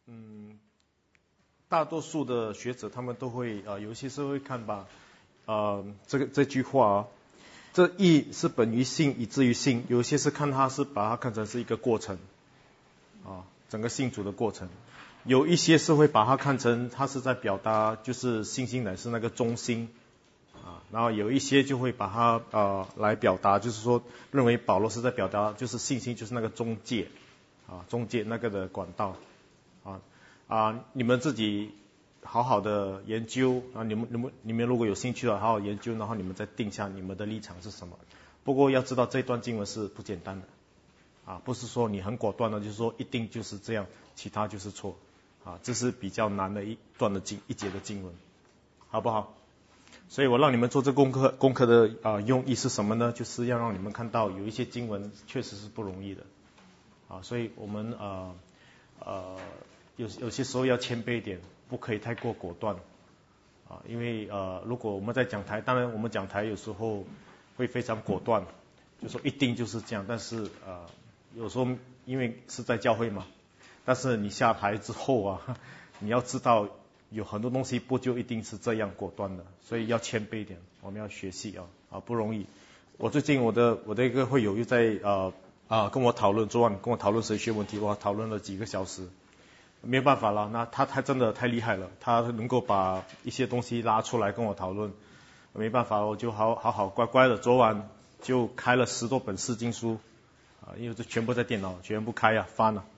大多数的学者他们都会有一些是会看吧，这句话这义是本于信以至于信，有些是看它是把它看成是一个过程整个信主的过程，有一些是会把它看成它是在表达就是信心乃是那个中心然后有一些就会把它来表达就是说认为保罗是在表达就是信心就是那个中介中介那个的管道你们自己好好的研究你们如果有兴趣的好好研究，然后你们再定下你们的立场是什么。不过要知道这段经文是不简单的不是说你很果断的就是说一定就是这样，其他就是错这是比较难的一段的一节的经文，好不好？所以我让你们做这功课的用意是什么呢？就是要让你们看到有一些经文确实是不容易的所以我们有些时候要谦卑一点，不可以太过果断因为如果我们在讲台，当然我们讲台有时候会非常果断，就说一定就是这样，但是有时候因为是在教会嘛，但是你下台之后你要知道有很多东西不就一定是这样果断的，所以要谦卑一点，我们要学习不容易。我最近我的一个会友又在跟我讨论，昨晚跟我讨论神学问题，我讨论了几个小时，没有办法了，那他真的太厉害了，他能够把一些东西拉出来跟我讨论，没办法，我就好乖乖的，昨晚就开了10多本释经书因为这全部在电脑，全部开翻了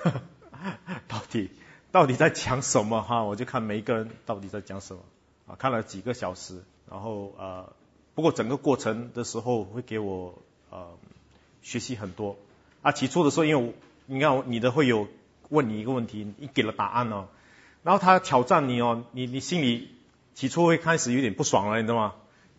到底在讲什么我就看每一个人到底在讲什么看了几个小时，然后不过整个过程的时候会给我学习很多起初的时候，因为你看你的会友问你一个问题，你给了答案然后他挑战你你心里起初会开始有点不爽了，你知道吗？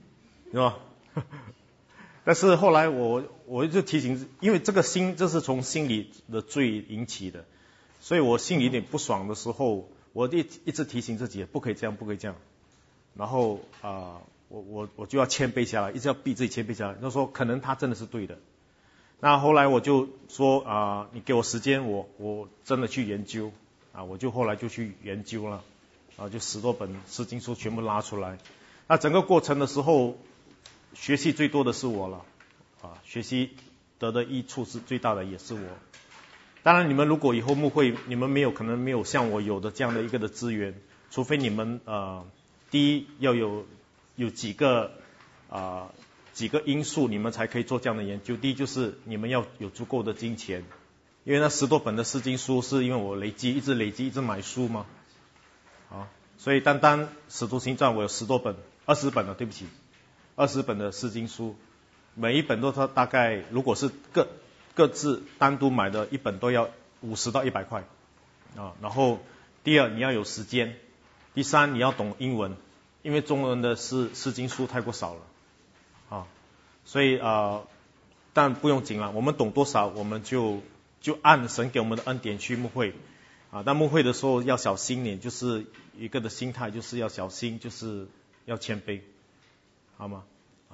但是后来我就提醒，因为这是从心里的罪引起的，所以我心里有点不爽的时候，我一直提醒自己不可以这样，不可以这样。然后我就要谦卑下来，一直要逼自己谦卑下来，就说可能他真的是对的。那后来我就说你给我时间，我真的去研究我就后来就去研究了就10多本释经书全部拉出来。那整个过程的时候，学习最多的是我了学习得的益处是最大的也是我。当然你们如果以后牧会，你们可能没有像我有的这样的一个的资源，除非你们第一要有几个因素你们才可以做这样的研究。第一就是你们要有足够的金钱，因为那10多本的释经书是因为我一直累积一直买书嘛所以单使徒行传我有10多本20本了，对不起，20本的释经书，每一本都大概如果是各自单独买的一本都要50到100块然后第二你要有时间，第三你要懂英文，因为中文的释经书太过少了所以但不用紧了，我们懂多少我们就按神给我们的恩典去牧会但牧会的时候要小心点，就是一个的心态就是要小心，就是要谦卑，好吗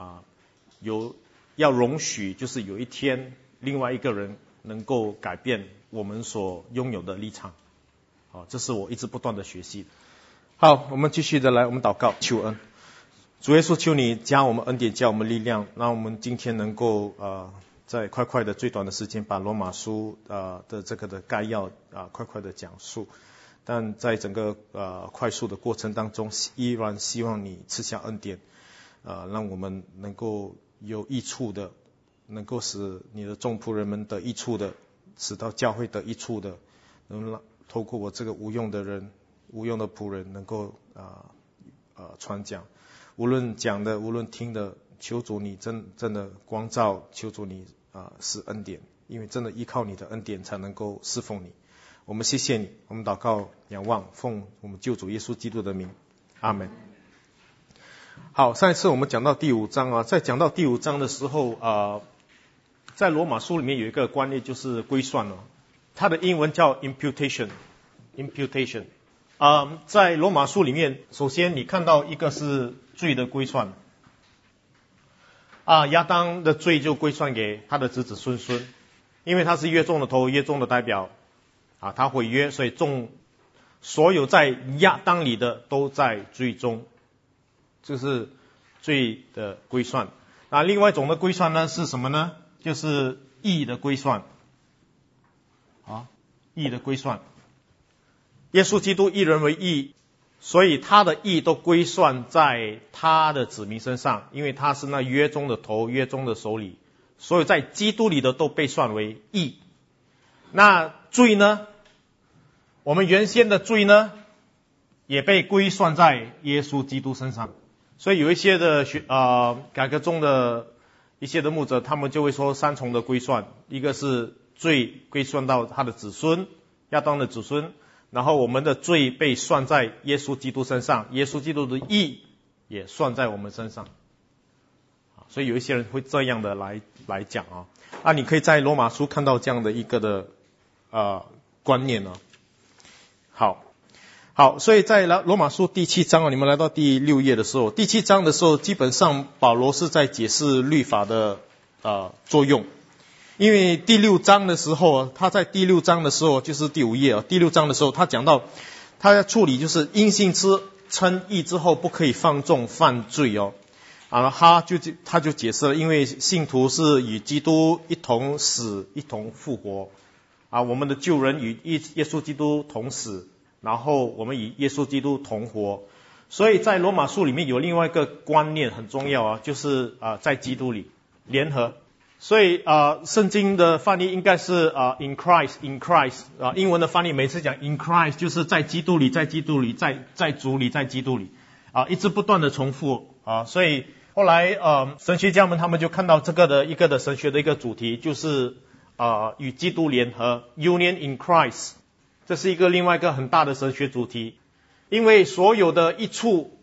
要容许就是有一天另外一个人能够改变我们所拥有的立场这是我一直不断的学习。好，我们继续的来，我们祷告求恩。主耶稣，求你加我们恩典，加我们力量，让我们今天能够在快的最短的时间把罗马书的这个的概要快的讲述，但在整个快速的过程当中，依然希望你赐下恩典让我们能够有益处的，能够使你的众仆人们得益处的，使到教会得益处的，能透过我这个无用的仆人能够传讲，无论讲的无论听的，求主你真的光照，求主你施恩典，因为真的依靠你的恩典才能够侍奉你。我们谢谢你，我们祷告仰望，奉我们救主耶稣基督的名，阿们。好，上一次我们讲到第5章在讲到第5章的时候在罗马书里面有一个观念就是归算它的英文叫 imputation。在罗马书里面，首先你看到一个是罪的归算亚当的罪就归算给他的子子孙孙，因为他是约中的头，约中的代表他毁约，所以所有在亚当里的都在罪中，这是罪的归算。那另外一种的归算呢是什么呢？就是义的归算。义的归算。耶稣基督一人为义，所以他的义都归算在他的子民身上，因为他是那约中的头，约中的首领，所有在基督里的都被算为义。那罪呢？我们原先的罪呢，也被归算在耶稣基督身上。所以有一些的改革中的一些的牧者，他们就会说三重的归算，一个是罪归算到他的子孙，亚当的子孙，然后我们的罪被算在耶稣基督身上，耶稣基督的义也算在我们身上。所以有一些人会这样的来讲你可以在罗马书看到这样的一个的观念好，所以在罗马书第7章你们来到第6页的时候，第7章的时候，基本上保罗是在解释律法的作用。因为第6章的时候，他在第6章的时候，就是第5页第6章的时候，他讲到他要处理就是因信称义之后不可以放纵犯罪他就解释了，因为信徒是与基督一同死一同复活我们的救人与耶稣基督同死，然后我们与耶稣基督同活。所以在罗马书里面有另外一个观念很重要就是在基督里联合。所以圣经的翻译应该是in Christ 英文的翻译每次讲 in Christ 就是在基督里，在基督里，在主里，在基督里一直不断的重复所以后来神学家们他们就看到这个的一个的神学的一个主题，就是与基督联合 Union in Christ， 这是一个另外一个很大的神学主题。因为所有的益处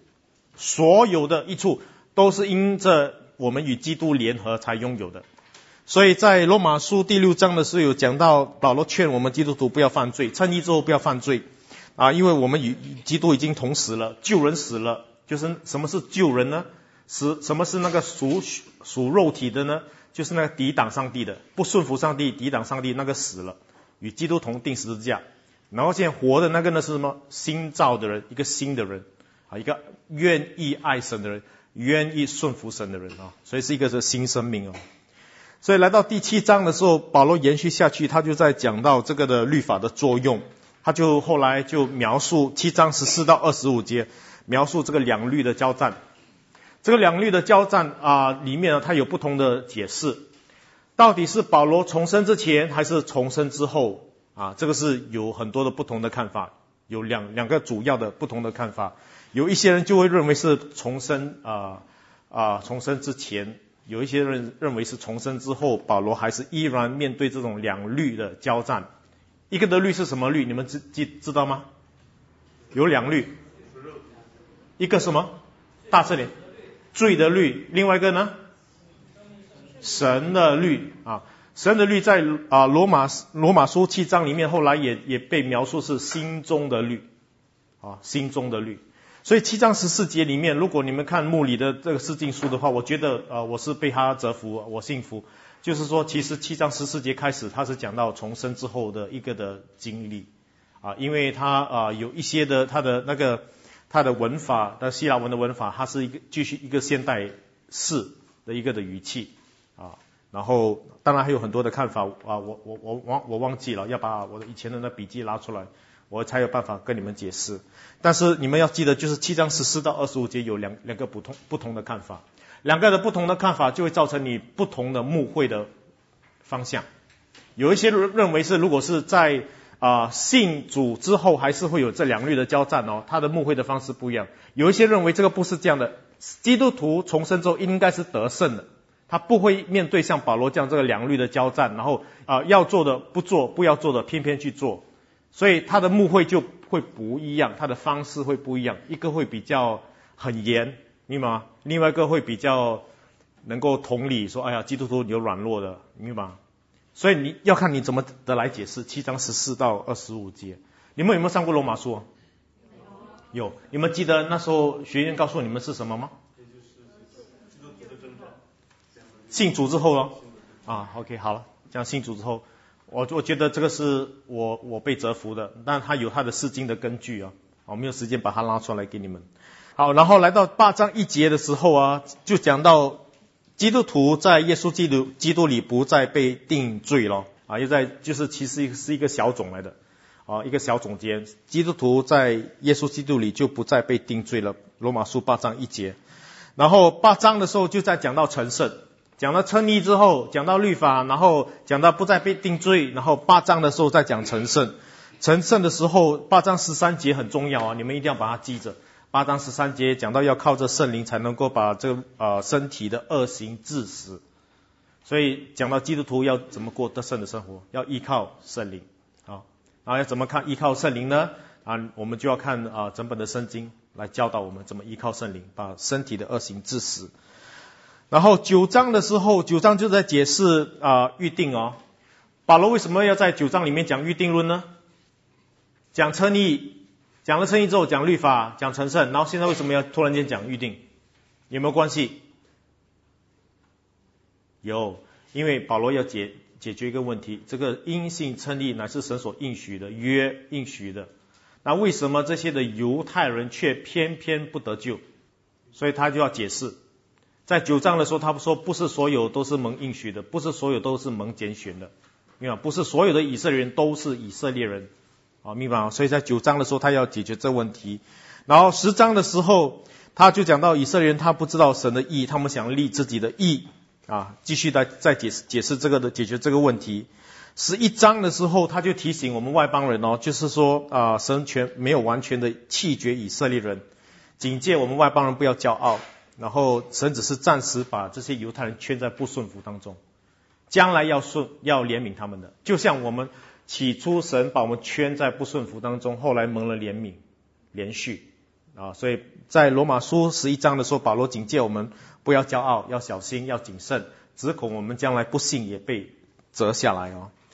都是因着我们与基督联合才拥有的。所以在罗马书第6章的时候有讲到，保罗劝我们基督徒不要犯罪，称义之后不要犯罪因为我们与基督已经同死了，救人死了。就是什么是救人呢？什么是那个属肉体的呢？就是那个抵挡上帝的，不顺服上帝，抵挡上帝，那个死了，与基督同钉十字架。然后现在活的那个呢是什么？新造的人，一个新的人一个愿意爱神的人，愿意顺服神的人所以是一个是新生命所以来到第7章的时候，保罗延续下去，他就在讲到这个的律法的作用。他就后来就描述7章14到25节，描述这个两律的交战。这个两律的交战里面它有不同的解释，到底是保罗重生之前还是重生之后这个是有很多的不同的看法，有两个主要的不同的看法。有一些人就会认为是重生之前，有一些人认为是重生之后，保罗还是依然面对这种两律的交战。一个的律是什么律？你们知道吗？有两律，一个什么？大字点，罪的律，另外一个呢？神的律神的律在罗马书7章里面，后来也被描述是心中的律心中的律。所以7章14节里面，如果你们看牧里的这个释经书的话，我觉得我是被他折服，我信服。就是说其实7章14节开始他是讲到重生之后的一个的经历因为他有一些的他的文法的希腊文的文法，它是继续一个现代式的一个的语气然后当然还有很多的看法我忘记了，要把我的以前的那笔记拿出来，我才有办法跟你们解释。但是你们要记得，就是7章14到25节有两个不同的看法，两个的不同的看法就会造成你不同的牧会的方向。有一些人认为是如果是在信主之后还是会有这两律的交战他的牧会的方式不一样。有一些认为这个不是这样的，基督徒重生之后应该是得胜的，他不会面对像保罗这样这个两律的交战，然后要做的不做，不要做的偏偏去做。所以他的牧会就会不一样，他的方式会不一样，一个会比较很严，明白吗？另外一个会比较能够同理说，哎呀，基督徒有软弱的，明白吗？所以你要看你怎么的来解释7章14到25节。你们有没有上过罗马书？有。你们记得那时候学院告诉你们是什么吗？信主之后咯。OK 好了，这样信主之后， 我觉得这个是我被折服的，但它有它的释经的根据啊，我没有时间把它拉出来给你们。好，然后来到8章1节的时候啊，就讲到基督徒在耶稣基督里不再被定罪了啊，就是其实是一个小种来的啊，一个小总结，基督徒在耶稣基督里就不再被定罪了。罗马书8章1节，然后8章的时候就在讲到成圣，讲到称义之后，讲到律法，然后讲到不再被定罪，然后8章的时候再讲成圣。成圣的时候8章13节很重要啊，你们一定要把它记着。8章13节讲到要靠着圣灵才能够把这个身体的恶行治死，所以讲到基督徒要怎么过得胜的生活，要依靠圣灵啊。然后要怎么看依靠圣灵呢？我们就要看整本的圣经来教导我们怎么依靠圣灵把身体的恶行治死。然后9章的时候，9章就在解释预定哦。保罗为什么要在9章里面讲预定论呢？讲称义，讲了称义之后讲律法，讲成圣，然后现在为什么要突然间讲预定？有没有关系？有，因为保罗要解决一个问题，这个因信称义乃是神所应许的，约应许的。那为什么这些的犹太人却偏偏不得救？所以他就要解释。在9章的时候他说不是所有都是蒙应许的，不是所有都是蒙拣选的，明白吗？不是所有的以色列人都是以色列人，明白吗？所以在9章的时候他要解决这个问题。然后10章的时候他就讲到以色列人他不知道神的义，他们想立自己的义继续再解释这个的解决这个问题。11章的时候他就提醒我们外邦人就是说神没有完全的弃绝以色列人，警戒我们外邦人不要骄傲，然后神只是暂时把这些犹太人圈在不顺服当中，将来要怜悯他们的，就像我们起初神把我们圈在不顺服当中，后来蒙了怜悯连续所以在罗马书11章的时候保罗警戒我们不要骄傲，要小心，要谨慎，只恐我们将来不幸也被折下来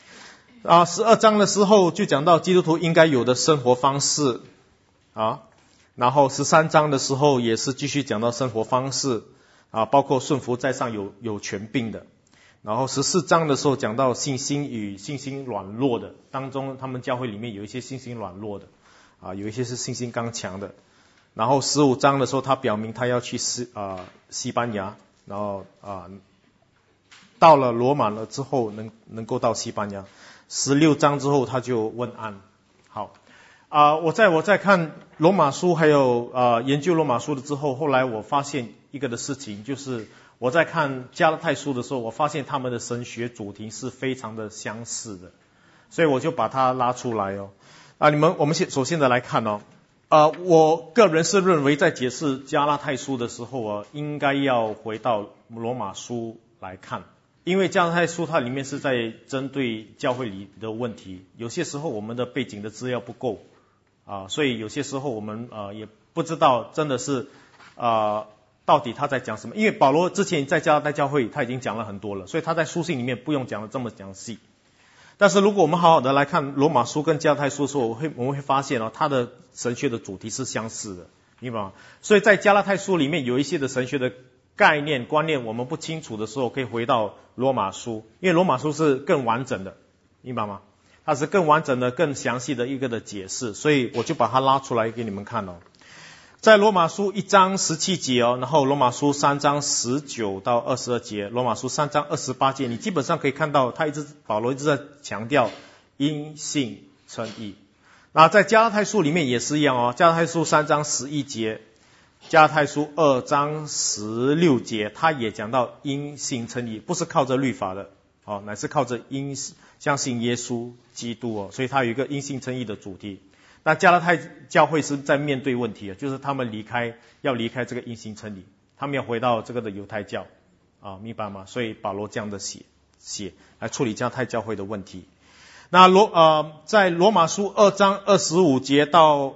12章的时候就讲到基督徒应该有的生活方式然后13章的时候也是继续讲到生活方式包括顺服在上有权柄的。然后14章的时候讲到信心与信心软弱的，当中他们教会里面有一些信心软弱的有一些是信心刚强的。然后15章的时候他表明他要去西班牙，然后到了罗马了之后能够到西班牙。16章之后他就问安。好我在看罗马书还有研究罗马书的之后，后来我发现一个的事情，就是我在看加拉太书的时候，我发现他们的神学主题是非常的相似的，所以我就把它拉出来我们首先的来看我个人是认为在解释加拉太书的时候应该要回到罗马书来看，因为加拉太书它里面是在针对教会里的问题，有些时候我们的背景的资料不够所以有些时候我们也不知道真的是到底他在讲什么。因为保罗之前在加拉太教会他已经讲了很多了，所以他在书信里面不用讲的这么详细。但是如果我们好好的来看罗马书跟加拉太书的时候，我们会发现他的神学的主题是相似的，明白吗？所以在加拉太书里面有一些的神学的概念观念我们不清楚的时候，可以回到罗马书，因为罗马书是更完整的，明白吗？它是更完整的更详细的一个的解释，所以我就把它拉出来给你们看在罗马书1章17节然后罗马书3章19到22节，罗马书3章28节，你基本上可以看到保罗一直在强调因信称义。那在加拉太书里面也是一样加拉太书3章11节，加拉太书2章16节，他也讲到因信称义，不是靠着律法的乃是靠着相信耶稣基督所以他有一个因信称义的主题。那加拉太教会是在面对问题就是他们要离开这个因信称义，他们要回到这个的犹太教明白吗？所以保罗这样的写来处理加拉太教会的问题。那在罗马书2章25节到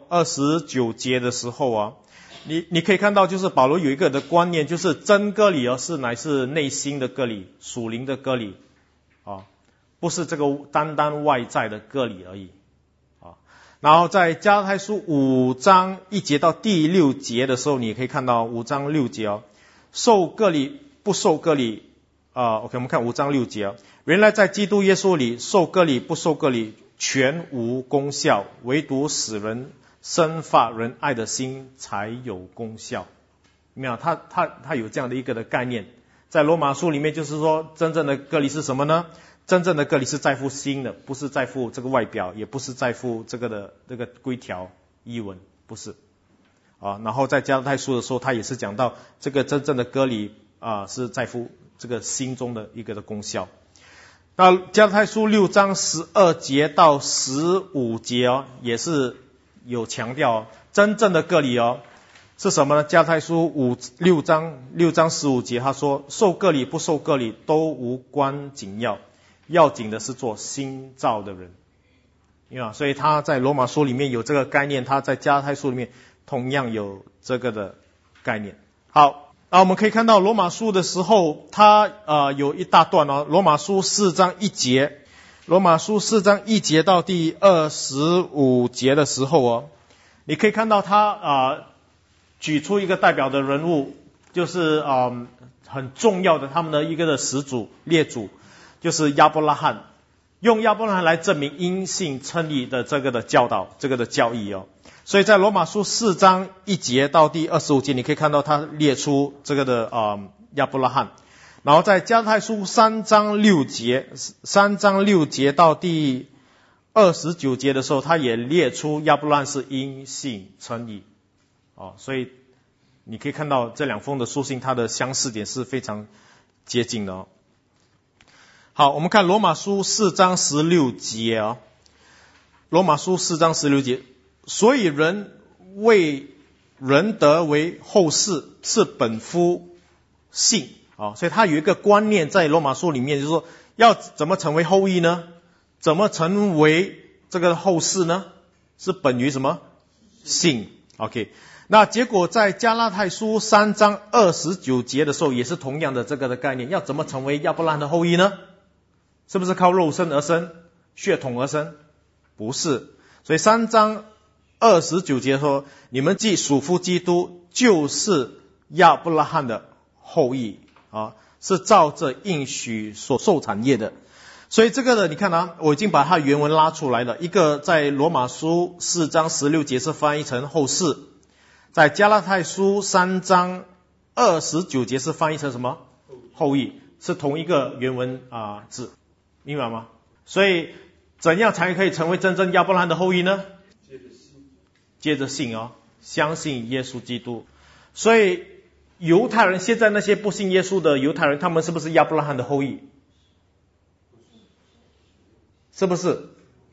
29节的时候你可以看到就是保罗有一个的观念，就是真割礼乃是内心的割礼，属灵的割礼不是这个单单外在的割礼而已然后在加拉太书5章1节到第6节的时候，你可以看到5章6节受割礼不受割礼 OK， 我们看5章6节原来在基督耶稣里受割礼不受割礼全无功效，唯独使人生发仁爱的心才有功效。没有，他有这样的一个的概念，在罗马书里面就是说，真正的割礼是什么呢？真正的割礼是在乎心的，不是在乎这个外表，也不是在乎这个规条仪文，不是然后在加拉太书的时候，他也是讲到这个真正的割礼是在乎这个心中的一个的功效。那加拉太书6章12节到15节也是有强调真正的割礼是什么呢？加拉太书6章15节他说，受割礼不受割礼都无关紧要，要紧的是做新造的人。所以他在罗马书里面有这个概念，他在加拉太书里面同样有这个的概念。好，我们可以看到罗马书的时候，他有一大段罗马书4章1节，罗马书4章1节到第25节的时候你可以看到他举出一个代表的人物，就是很重要的他们的一个的始祖列祖，就是亚伯拉罕，用亚伯拉罕来证明因信称义的这个的教导，这个的教义所以在罗马书4章1节到第25节，你可以看到他列出这个的亚伯拉罕。然后在加拉太书3章6节到第29节的时候，他也列出亚伯拉罕是因信称义所以你可以看到这两封的书信，它的相似点是非常接近的好，我们看罗马书4章16节罗马书4章16节，所以人为人得为后世是本乎信所以他有一个观念在罗马书里面，就是说要怎么成为后裔呢？怎么成为这个后世呢？是本于什么？信。 OK， 那结果在加拉太书3章29节的时候，也是同样的这个的概念，要怎么成为亚伯拉罕的后裔呢？是不是靠肉身而生，血统而生？不是。所以3章29节说，你们既属乎基督，就是亚伯拉罕的后裔是照着应许所受产业的。所以这个呢，你看我已经把它原文拉出来了。一个在罗马书4章16节是翻译成后世，在加拉太书3章29节是翻译成什么？后裔，是同一个原文字，明白吗？所以怎样才可以成为真正亚伯拉罕的后裔呢？借着信相信耶稣基督。所以犹太人，现在那些不信耶稣的犹太人，他们是不是亚伯拉罕的后裔？是不是？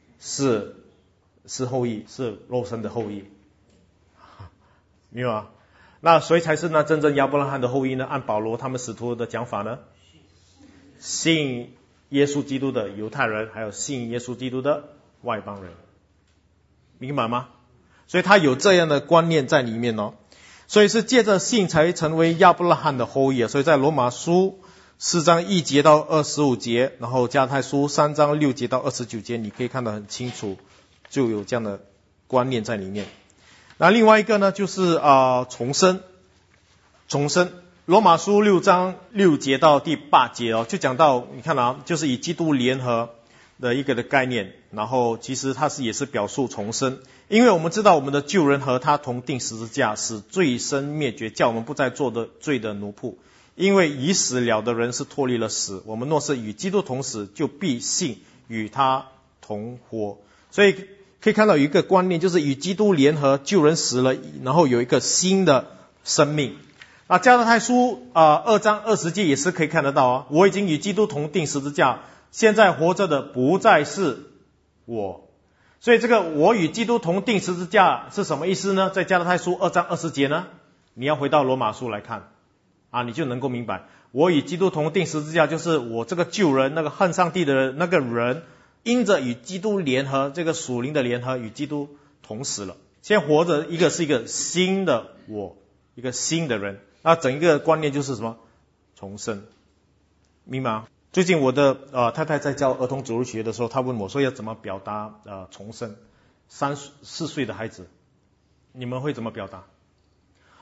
是后裔，是肉身的后裔，明白吗？那谁才是那真正亚伯拉罕的后裔呢？按保罗他们使徒的讲法呢，信耶稣基督的犹太人，还有信耶稣基督的外邦人，明白吗？所以他有这样的观念在里面所以是借着信才成为亚伯拉罕的后裔所以在罗马书4章1节到25节，然后加拉太书3章6节到29节，你可以看得很清楚，就有这样的观念在里面。那另外一个呢，就是重生。罗马书6章6节到第8节就讲到，你看就是以基督联合的一个的概念，然后其实它也是表述重生。因为我们知道我们的旧人和他同定十字架，使罪身灭绝，叫我们不再做的罪的奴仆。因为已死了的人是脱离了死，我们若是与基督同死，就必信与他同活。所以可以看到有一个观念，就是与基督联合，旧人死了，然后有一个新的生命。加拉太书2章20节也是可以看得到我已经与基督同定十字架，现在活着的不再是我。所以这个我与基督同定十字架是什么意思呢？在加拉太书2章20节呢，你要回到罗马书来看你就能够明白，我与基督同定十字架，就是我这个旧人，那个恨上帝的那个人，因着与基督联合，这个属灵的联合，与基督同死了。现在活着是一个新的我，一个新的人。那整一个观念就是什么？重生，明白吗？最近我的太太在教儿童主日学的时候，她问我说要怎么表达重生。3、4岁的孩子，你们会怎么表达？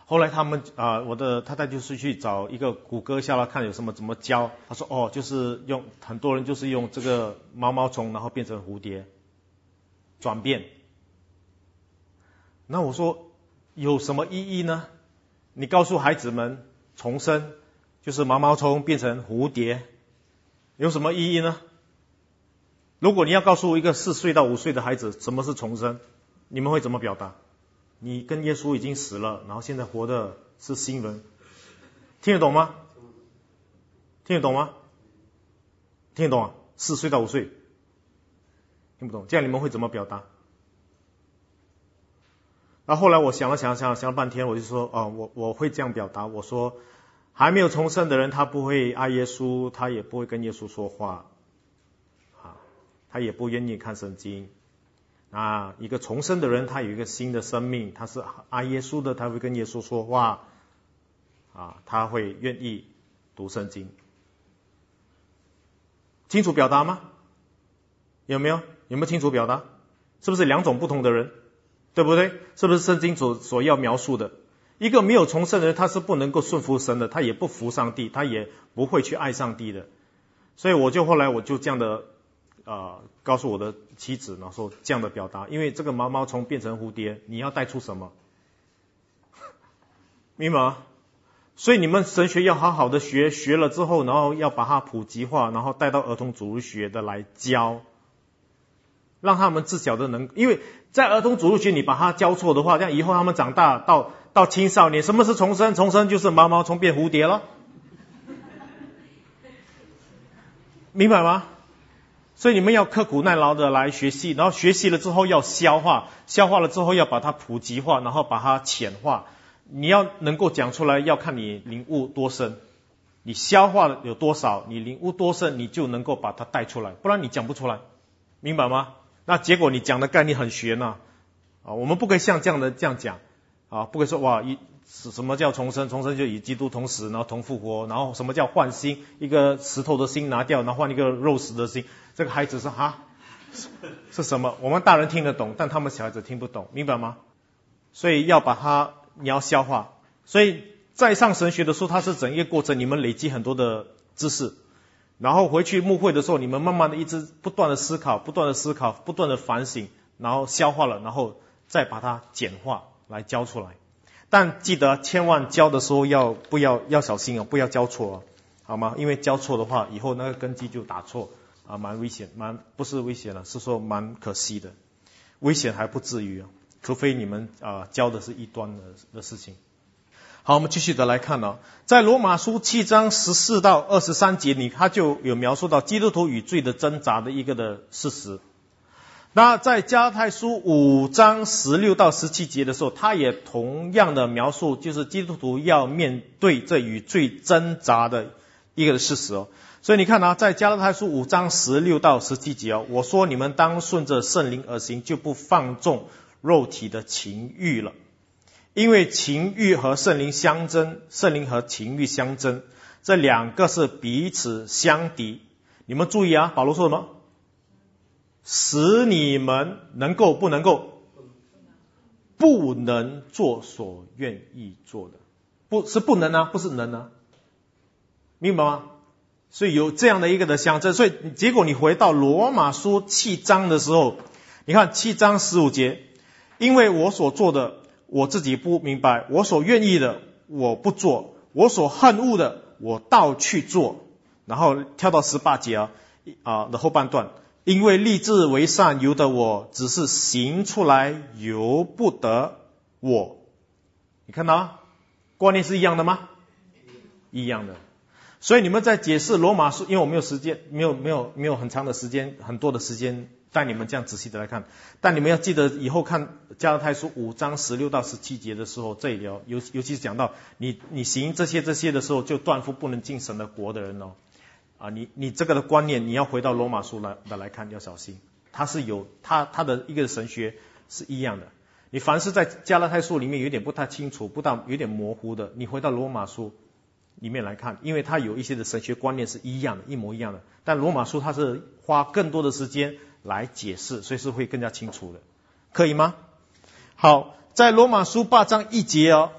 后来他们我的太太就是去找一个谷歌下来看有什么怎么教，他说就是很多人就是用这个毛毛虫然后变成蝴蝶转变。那我说有什么意义呢？你告诉孩子们重生就是毛毛虫变成蝴蝶，有什么意义呢？如果你要告诉一个4岁到5岁的孩子什么是重生，你们会怎么表达？你跟耶稣已经死了，然后现在活的是新人，听得懂吗？听得懂吗？听得懂啊？4岁到5岁听不懂，这样你们会怎么表达？然后后来我想了半天，我就说我会这样表达，我说还没有重生的人他不会爱耶稣，他也不会跟耶稣说话他也不愿意看圣经。一个重生的人他有一个新的生命，他是爱耶稣的，他会跟耶稣说话他会愿意读圣经。清楚表达吗？有没有清楚表达？是不是2种不同的人？对不对？是不是圣经所要描述的？一个没有重生的人他是不能够顺服神的，他也不服上帝，他也不会去爱上帝的。所以后来我就这样的告诉我的妻子，然后说这样的表达，因为这个毛毛虫变成蝴蝶，你要带出什么？明白吗？所以你们神学要好好的学了之后，然后要把它普及化，然后带到儿童主日学的来教，让他们自小的因为在儿童主日学你把它教错的话，这样以后他们长大到青少年，什么是重生？重生就是毛毛虫变蝴蝶了，明白吗？所以你们要刻苦耐劳的来学习，然后学习了之后要消化了之后要把它普及化，然后把它浅化。你要能够讲出来，要看你领悟多深，你消化了有多少，你领悟多深，你就能够把它带出来，不然你讲不出来，明白吗？那结果你讲的概念很玄我们不可以像这样讲不可以说什么叫重生？重生就与基督同死，然后同复活，然后什么叫换心？一个石头的心拿掉，然后换一个肉食的心。这个孩子是是什么？我们大人听得懂，但他们小孩子听不懂，明白吗？所以你要消化。所以在上神学的时候，它是整一个过程，你们累积很多的知识，然后回去牧会的时候，你们慢慢的一直不断的思考，不断的反省，然后消化了，然后再把它简化来教出来。但记得千万教的时候要小心不要教错好吗？因为教错的话，以后那个根基就打错蛮危险，不是危险了，是说蛮可惜的。危险还不至于除非你们教的是异端的事情。好，我们继续的来看在罗马书7章14到23节他就有描述到基督徒与罪的挣扎的一个的事实。那在加拉太书5章16到17节的时候，他也同样的描述，就是基督徒要面对这与罪挣扎的一个事实所以你看在加拉太书5章16到17节我说你们当顺着圣灵而行，就不放纵肉体的情欲了。因为情欲和圣灵相争，圣灵和情欲相争，这2个是彼此相敌。你们注意保罗说什么？使你们不能够不能做所愿意做的，是不能不是能明白吗？所以有这样的一个的相争。所以结果你回到罗马书7章的时候，你看7章15节，因为我所做的我自己不明白，我所愿意的我不做，我所恨恶的我倒去做。然后跳到18节的后半段，因为立志为善由得我，只是行出来由不得我。你看到观念是一样的吗？一样的。所以你们在解释罗马书，因为我没有时间，没有很长的时间，很多的时间带你们这样仔细的来看，但你们要记得以后看加拉太书5章16到17节的时候，这里尤其是讲到你行这些的时候，就断乎不能进神的国的人你这个的观念你要回到罗马书来看，要小心，它是有它的一个神学是一样的。你凡是在加拉太书里面有点不太清楚，有点模糊的，你回到罗马书里面来看，因为它有一些的神学观念是一样的，一模一样的，但罗马书它是花更多的时间来解释，所以是会更加清楚的，可以吗？好，在罗马书8章1节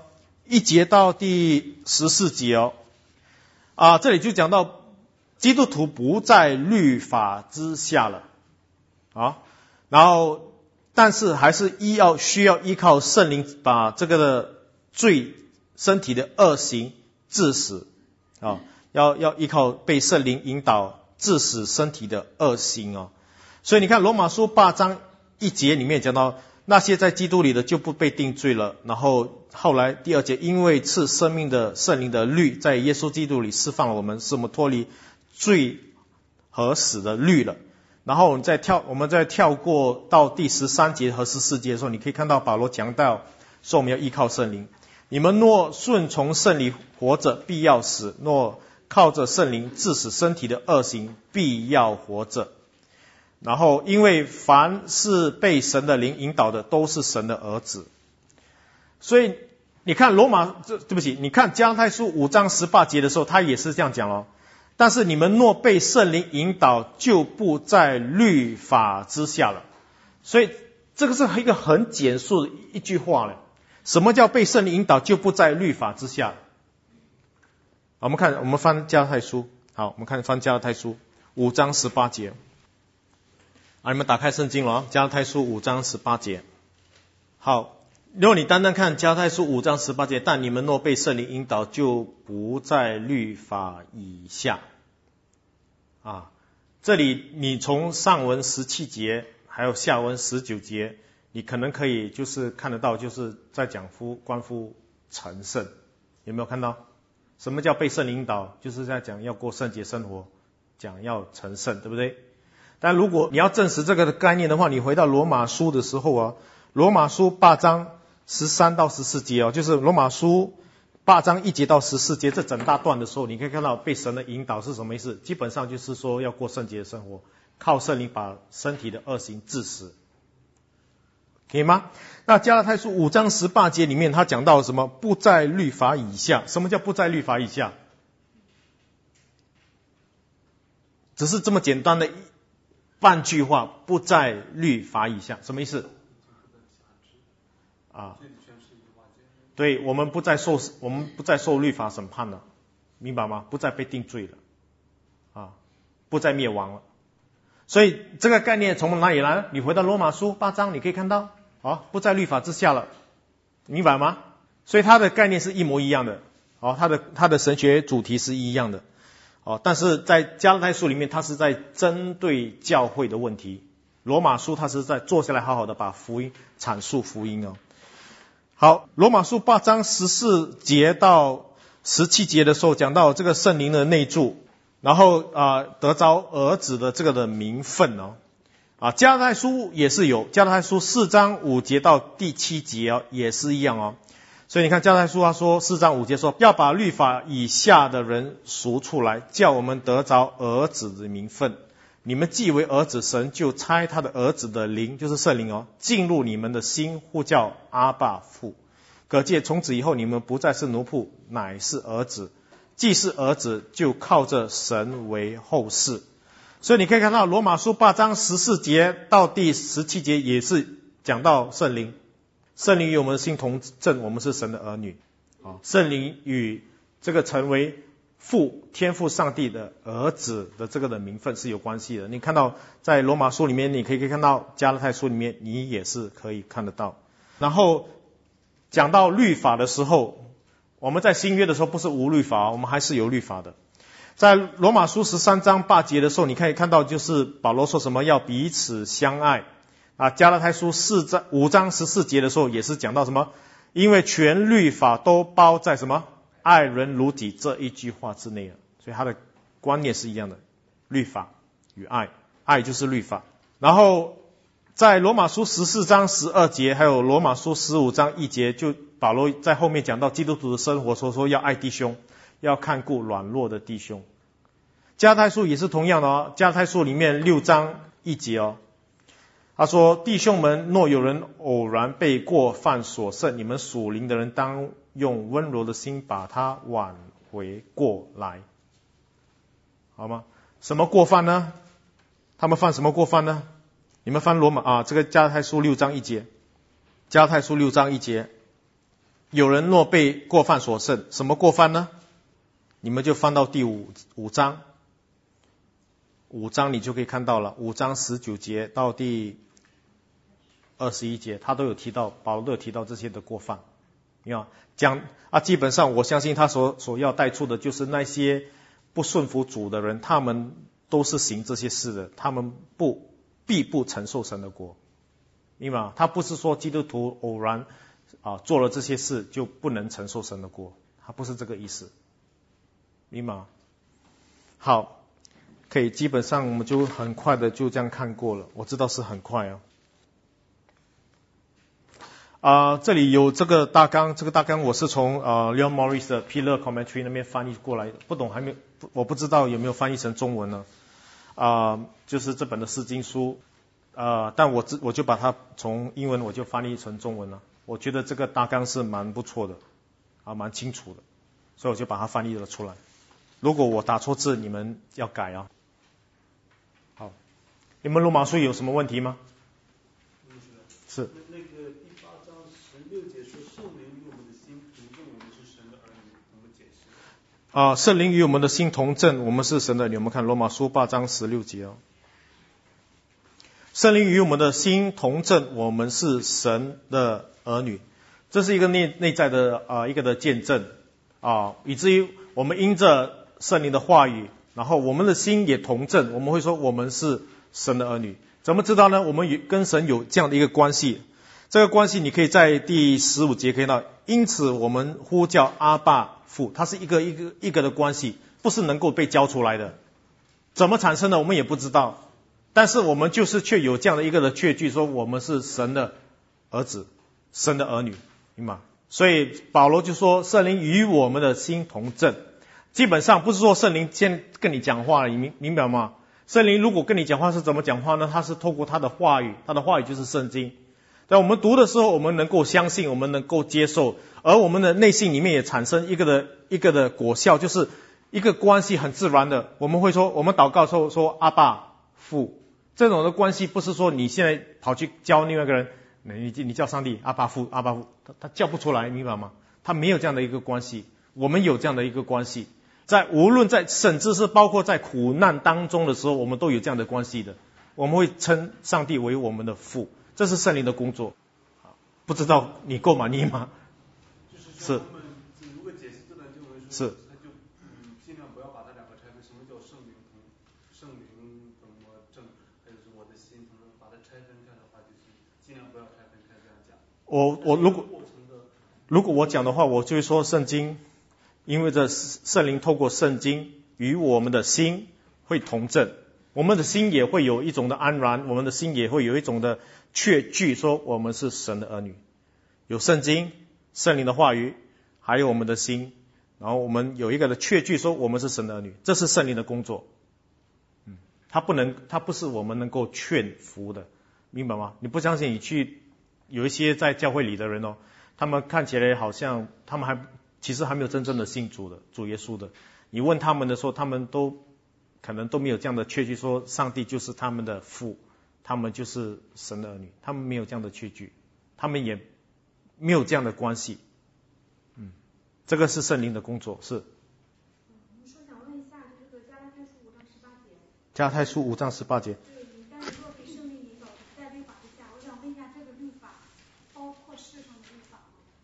1节到第14节这里就讲到基督徒不在律法之下了然后但是还是需要依靠圣灵把这个的罪身体的恶行治死要依靠被圣灵引导治死身体的恶行所以你看罗马书8章1节里面讲到那些在基督里的就不被定罪了，然后后来第2节因为赐生命的圣灵的律在耶稣基督里释放了我们，使我们脱离罪和死的律了。然后我们再跳过到第13节和14节的时候，你可以看到保罗讲到说我们要依靠圣灵，你们若顺从圣灵活着必要死，若靠着圣灵治死身体的恶行必要活着。然后因为凡是被神的灵引导的都是神的儿子。所以你看你看加拉太书5章18节的时候他也是这样讲但是你们若被圣灵引导就不在律法之下了。所以这个是一个很简述的一句话了。什么叫被圣灵引导就不在律法之下？我们翻加拉太书，好，我们翻加拉太书5章18节。你们打开圣经了加拉太书5章18节。好，如果你单单看加拉太书5章18节，但你们若被圣灵引导就不在律法以下这里你从上文17节还有下文19节你可能可以就是看得到，就是在讲关乎成圣。有没有看到什么叫被圣灵引导？就是在讲要过圣洁生活，讲要成圣，对不对？但如果你要证实这个的概念的话，你回到罗马书的时候罗马书8章13到14节就是罗马书8章1节到14节这整大段的时候，你可以看到被神的引导是什么意思。基本上就是说要过圣洁的生活，靠圣灵把身体的恶行治死，可以吗？那加拉太书5章18节里面他讲到什么？不在律法以下。什么叫不在律法以下？只是这么简单的半句话，不在律法以下，什么意思？对，我们不再受律法审判了，明白吗？不再被定罪了不再灭亡了。所以这个概念从哪里来？你回到罗马书8章你可以看到不在律法之下了，明白吗？所以它的概念是一模一样的它的神学主题是一样的但是在加拉太书里面它是在针对教会的问题，罗马书它是在坐下来好好的把福音阐述福音好，罗马书8章14节到17节的时候讲到这个圣灵的内住，然后得着儿子的这个的名分加拉太书也是有，加拉太书4章5节到第7节也是一样所以你看加拉太书他说4章5节说要把律法以下的人赎出来，叫我们得着儿子的名分。你们既为儿子，神就差他的儿子的灵，就是圣灵进入你们的心，呼叫阿爸父。可见从此以后你们不再是奴仆，乃是儿子。既是儿子，就靠着神为后嗣。所以你可以看到罗马书8章14节到第17节也是讲到圣灵。圣灵与我们的心同证，我们是神的儿女圣灵与这个成为天父上帝的儿子的这个的名分是有关系的。你看到在罗马书里面，你可以看到加拉太书里面你也是可以看得到。然后讲到律法的时候，我们在新约的时候不是无律法，我们还是有律法的。在罗马书13章8节的时候，你可以看到就是保罗说什么要彼此相爱加拉太书5章14节的时候也是讲到什么，因为全律法都包在什么爱人如己这一句话之内所以它的观念是一样的，律法与爱，爱就是律法。然后在罗马书14章12节还有罗马书15章1节，就保罗在后面讲到基督徒的生活说要爱弟兄，要看顾软弱的弟兄。加拉太书也是同样的加拉太书里面6章1节他说弟兄们，若有人偶然被过犯所胜，你们属灵的人当用温柔的心把他挽回过来，好吗？什么过犯呢？他们犯什么过犯呢？你们翻罗马这个加拉太书6章1节，加拉太书6章1节有人若被过犯所胜，什么过犯呢？你们就翻到第五章，5章你就可以看到了，5章19节到第21节，他都有提到，保罗都有提到这些的过犯。你看讲基本上我相信他所要带出的就是那些不顺服主的人，他们都是行这些事的，他们必不承受神的国。明白吗？他不是说基督徒偶然做了这些事就不能承受神的国，他不是这个意思。明白吗？好，可以，基本上我们就很快的就这样看过了，我知道是很快这里有这个大纲，这个大纲我是从Leon Morris 的 Pillar Commentary 那边翻译过来的，不懂我不知道有没有翻译成中文呢？就是这本的释经书，但我就把它从英文我就翻译成中文了。我觉得这个大纲是蛮不错的，蛮清楚的，所以我就把它翻译了出来。如果我打错字，你们要改啊。好，你们罗马书有什么问题吗？是。 那个第8章16节说圣灵与我们的心同证，我们是神的儿女，怎么解释？ 圣灵与我们的心同证，我们是神的儿女。我们看罗马书8章16节圣灵与我们的心同证，我们是神的儿女。这是一个内在的一个的见证以至于我们因着圣灵的话语，然后我们的心也同证，我们会说我们是神的儿女。怎么知道呢？我们跟神有这样的一个关系，这个关系你可以在第15节看到，因此我们呼叫阿爸父，它是一个的关系，不是能够被教出来的，怎么产生的我们也不知道，但是我们就是却有这样的一个的确据，说我们是神的儿子，神的儿女，明白？所以保罗就说圣灵与我们的心同证，基本上不是说圣灵先跟你讲话，你明白吗？圣灵如果跟你讲话是怎么讲话呢？他是透过他的话语，他的话语就是圣经。在我们读的时候，我们能够相信，我们能够接受，而我们的内心里面也产生一个的果效，就是一个关系很自然的。我们会说，我们祷告的时候说阿爸父，这种的关系不是说你现在跑去教另外一个人，你叫上帝阿爸父，他叫不出来，明白吗？他没有这样的一个关系，我们有这样的一个关系。无论甚至是包括在苦难当中的时候，我们都有这样的关系的。我们会称上帝为我们的父，这是圣灵的工作。不知道你够满意吗？ 就是他们如果解释这段经文是他就尽量不要把它两个拆分。什么叫圣灵怎么证，还有是我的心怎么把它拆分开的话，就是尽量不要拆分开这样讲。 如果我讲的话，我就会说圣经，因为这圣灵透过圣经与我们的心会同证，我们的心也会有一种的安然，我们的心也会有一种的确据，说我们是神的儿女。有圣经、圣灵的话语，还有我们的心，然后我们有一个的确据，说我们是神的儿女，这是圣灵的工作。他不是我们能够劝服的，明白吗？你不相信，你去有一些在教会里的人他们看起来好像他们其实还没有真正的信主耶稣的。你问他们的时候，他们可能都没有这样的确据，说上帝就是他们的父，他们就是神的儿女，他们没有这样的确据，他们也没有这样的关系。这个是圣灵的工作，是。 想问一下，这个加拉太书5章18节。 加拉太书5章18节。 对，但是若被圣灵引导，在律法之下，我想问一下，这个律法包括世上的律法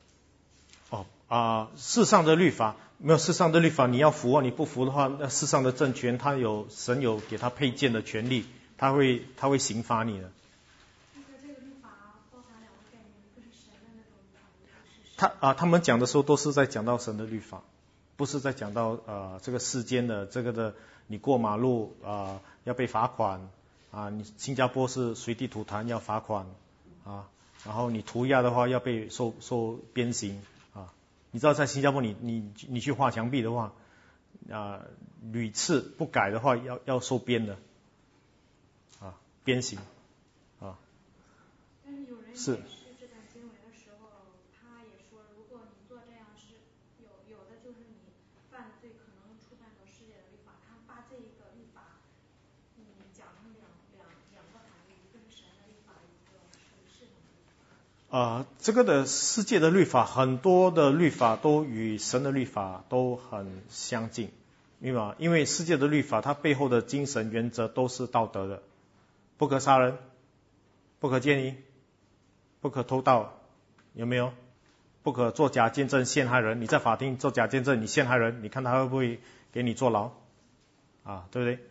吗？ 世上的律法没有，世上的律法你要服你不服的话，那世上的政权神有给他配件的权利，他会刑罚你的。 这个律法包含两个概念，一个是神的那种律法，一个是他们讲的时候都是在讲到神的律法，不是在讲到这个世间的这个的，你过马路要被罚款你新加坡是随地吐痰要罚款然后你涂鸦的话要被受鞭刑你知道在新加坡你去画墙壁的话屡次不改的话要受鞭的鞭刑但是有人是这段经文的时候，他也说，如果你做这样事，有的就是你犯了罪，可能触犯到世界的律法。他把这一个律法讲成两个含义，一个是神的律法，一个是世上的律这个的世界的律法，很多的律法都与神的律法都很相近，明白吗？因为世界的律法，它背后的精神原则都是道德的，不可杀人，不可奸淫，不可偷盗，有没有？不可作假见证陷害人。你在法庭做假见证，你陷害人，你看他会不会给你坐牢？对不对？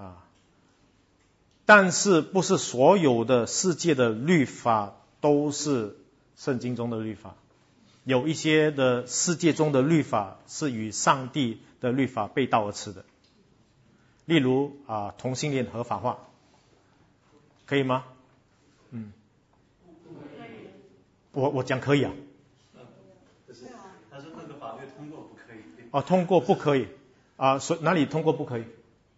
但是不是所有的世界的律法都是圣经中的律法，有一些的世界中的律法是与上帝的律法背道而驰的。例如同性恋合法化，可以吗？我讲可以啊。 他说那个法律通过不可以。 通过不可以哪里通过不可以？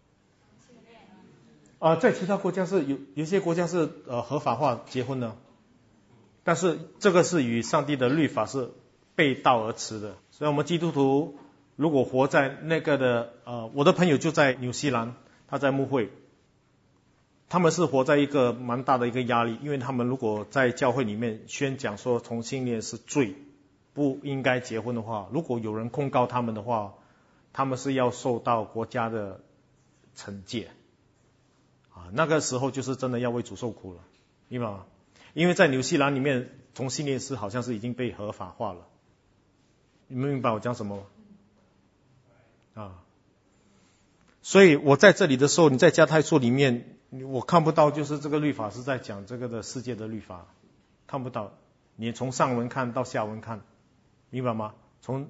在其他国家是有些国家是合法化结婚的，但是这个是与上帝的律法是背道而驰的。所以我们基督徒如果活在那个的我的朋友就在纽西兰，他在牧会，他们是活在一个蛮大的一个压力，因为他们如果在教会里面宣讲说同性恋是罪，不应该结婚的话，如果有人控告他们的话，他们是要受到国家的惩戒那个时候就是真的要为主受苦了，明白吗？因为在纽西兰里面同性恋是好像是已经被合法化了，你们明白我讲什么吗？所以我在这里的时候，你在加太书里面我看不到就是这个律法是在讲这个的世界的律法，看不到。你从上文看到下文看，明白吗？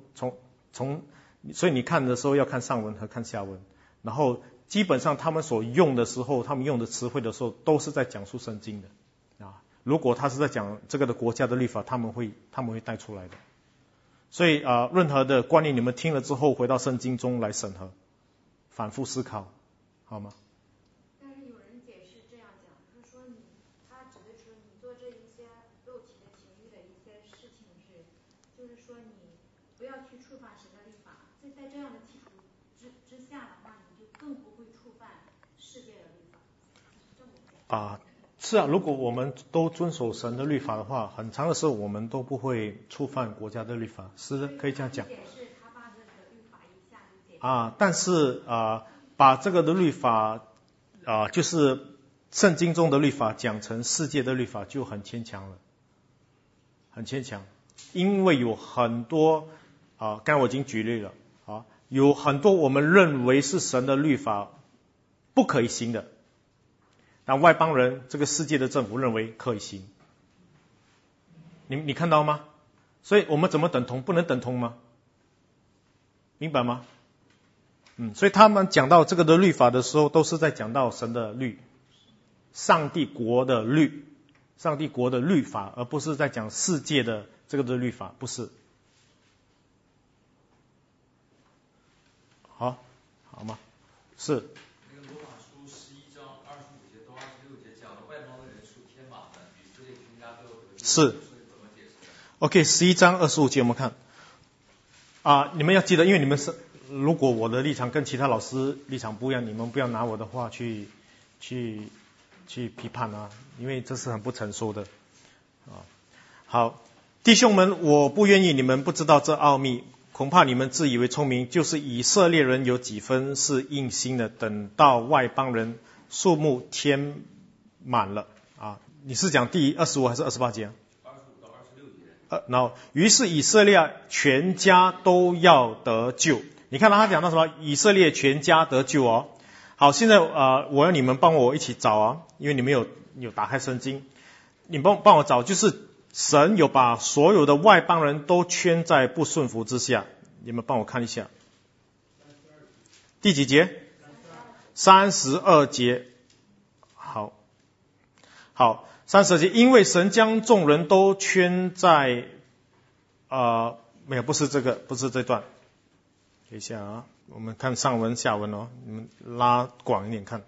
所以你看的时候要看上文和看下文，然后基本上他们所用的时候，他们用的词汇的时候都是在讲述圣经的如果他是在讲这个的国家的律法，他们会带出来的。所以任何的观念你们听了之后回到圣经中来审核，反复思考，好吗？ 但是有人解释这样讲，他说他指的是你做这一些肉体的情欲的一些事情就是说你不要去触犯神的律法，在这样的基础之下的话，你就更不会触犯世界的律法，这么讲是如果我们都遵守神的律法的话，很长的时候我们都不会触犯国家的律法，是的，可以这样讲。但是把这个的律法就是圣经中的律法讲成世界的律法就很牵强了，很牵强，因为有很多刚才我已经举例了有很多我们认为是神的律法不可以行的，但外邦人这个世界的政府认为可以行，你看到吗？所以我们怎么等同？不能等同吗？明白吗？所以他们讲到这个的律法的时候，都是在讲到神的律，上帝国的律，上帝国的律法，而不是在讲世界的这个的律法，不是。好吗？是。 那个罗马书11章25节到26节讲的外邦的人数天马呢，以色列全家都有得救， 是。OK， 11章25节我们看你们要记得，因为你们是如果我的立场跟其他老师立场不一样，你们不要拿我的话去批判因为这是很不成熟的好，弟兄们，我不愿意你们不知道这奥秘，恐怕你们自以为聪明，就是以色列人有几分是硬心的，等到外邦人数目填满了你是讲第25还是28节 ？25到26节。 然后于是以色列全家都要得救。你看到他讲到什么？以色列全家得救好，现在我要你们帮我一起找因为你们有打开圣经，你帮我找，就是神有把所有的外邦人都圈在不顺服之下，你们帮我看一下第几节？32节。好，32节，因为神将众人都圈在没有，不是这个，不是这段。等一下我们看上文下文你们拉广一点看。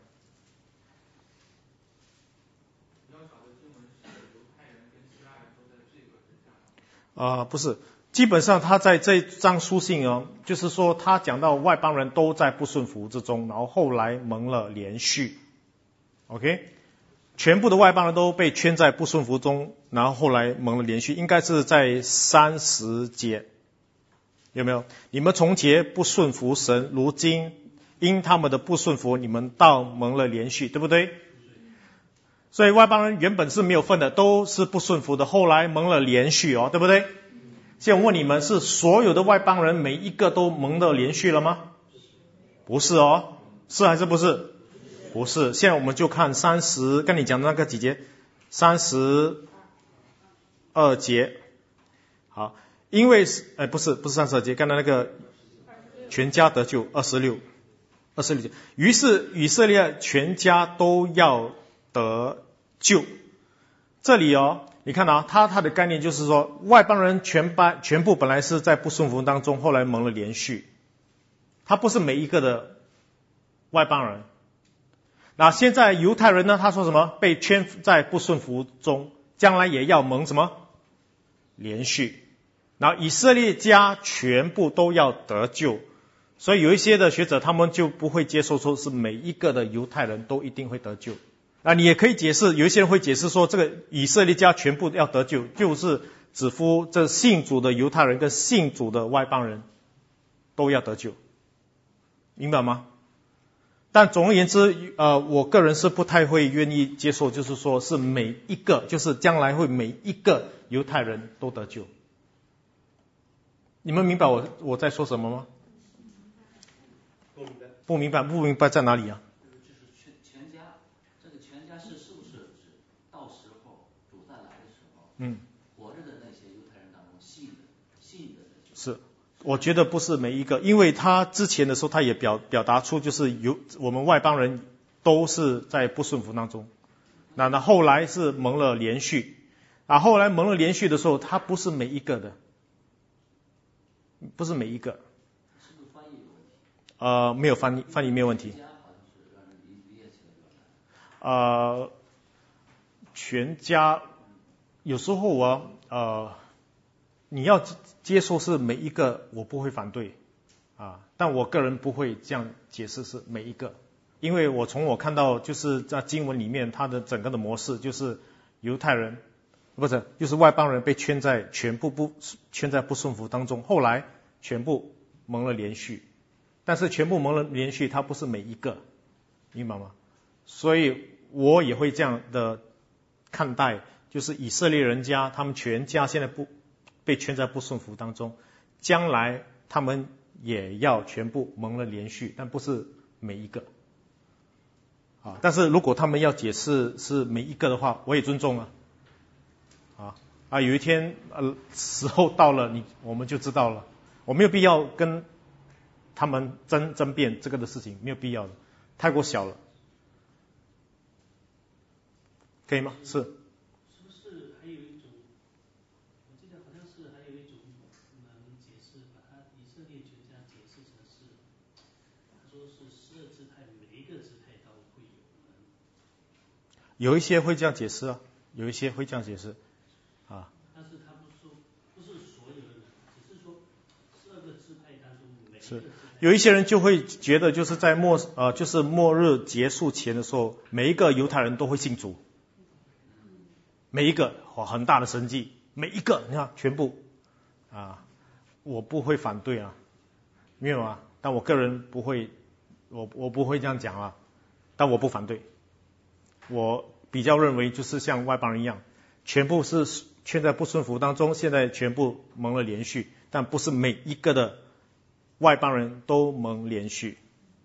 不是，基本上他在这张书信就是说他讲到外邦人都在不顺服之中，然后后来蒙了连续 OK， 全部的外邦人都被圈在不顺服中，然后后来蒙了连续，应该是在30节，有没有？你们从前不顺服神，如今因他们的不顺服，你们倒蒙了连续，对不对？所以外邦人原本是没有份的，都是不顺服的，后来蒙了连续对不对？现在我问你们，是所有的外邦人每一个都蒙了连续了吗？不是是还是不是？不是。现在我们就看跟你讲的那个几节，32节。好，因为不是32节，刚才那个全家得救26节。于是以色列全家都要得救。这里你看他的概念就是说，外邦人全部本来是在不顺服当中，后来蒙了连续。他不是每一个的外邦人。那现在犹太人呢？他说什么？被圈在不顺服中，将来也要蒙什么？连续。然后以色列家全部都要得救。所以有一些的学者他们就不会接受说是每一个的犹太人都一定会得救。你也可以解释，有一些人会解释说，这个以色列家全部要得救，就是指乎这信主的犹太人跟信主的外邦人都要得救，明白吗？但总而言之，我个人是不太会愿意接受，就是说是每一个，就是将来会每一个犹太人都得救。你们明白我在说什么吗？不明白在哪里啊？ 就是全家，这个全家是不是指到时候主再来的时候，活着的那些犹太人当中信的那些。是。 我觉得不是每一个，因为他之前的时候他也表达出就是我们外邦人都是在不顺服当中。那后来是蒙了连续，后来蒙了连续的时候，他不是每一个的，不是每一个。 是不是翻译有问题？ 没有翻译没有问题。全家有时候你要接受是每一个，我不会反对但我个人不会这样解释是每一个，因为我看到就是在经文里面，它的整个的模式就是犹太人就是外邦人被圈在不顺服当中，后来全部蒙了连续，但是全部蒙了连续，它不是每一个，明白吗？所以我也会这样的看待，就是以色列人家他们全家现在被圈在不顺服当中，将来他们也要全部蒙了连续，但不是每一个但是如果他们要解释是每一个的话，我也尊重有一天时候到了我们就知道了，我没有必要跟他们争辩这个的事情，没有必要的，太过小了，可以吗？是。 是不是还有一种，我记得好像是还有一种能解释，把它以色列全家解释成是，他说是12支派，每一个支派都会有人。 有一些会这样解释有一些会这样解释但是他不是所有的人，只是说12个支派当中每一个支派。 有一些人就会觉得，就是在就是末日结束前的时候，每一个犹太人都会信主，每一个很大的神迹，每一个你看全部我不会反对没有但我个人不会，我不会这样讲但我不反对，我比较认为就是像外邦人一样，全部是圈在不顺服当中，现在全部蒙了连续，但不是每一个的外邦人都蒙连续。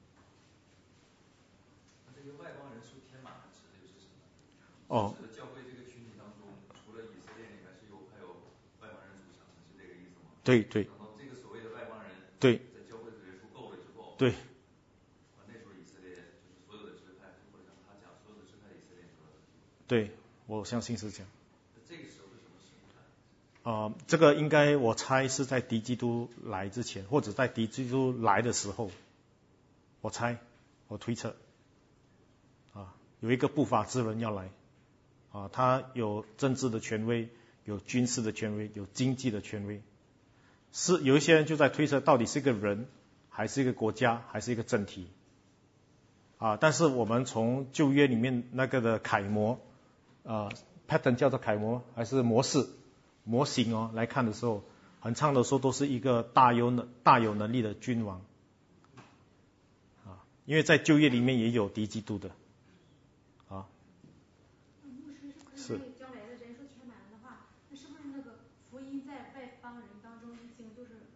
这个外邦人属天马指的是什么？指的教会这个群体当中，除了以色列里面还有外邦人组成，是这个意思吗？ 对。 然后这个所谓的外邦人， 对， 在教会的人数够了之后， 对， 那时候以色列就是所有的支派，或者像他讲所有的支派的以色列人都要得救。 对，我相信是这样。 这个时候是什么形态？ 这个应该我猜是在敌基督来之前，或者在敌基督来的时候，我推测有一个不法之人要来他有政治的权威，有军事的权威，有经济的权威，是有一些人就在推测到底是一个人还是一个国家还是一个政体但是我们从旧约里面那个的楷模pattern 叫做楷模还是模型来看的时候，很长的时候都是一个大有能力的君王因为在旧约里面也有敌基督的是将来的人数填满了的话，那是不是那个福音在外邦人当中已经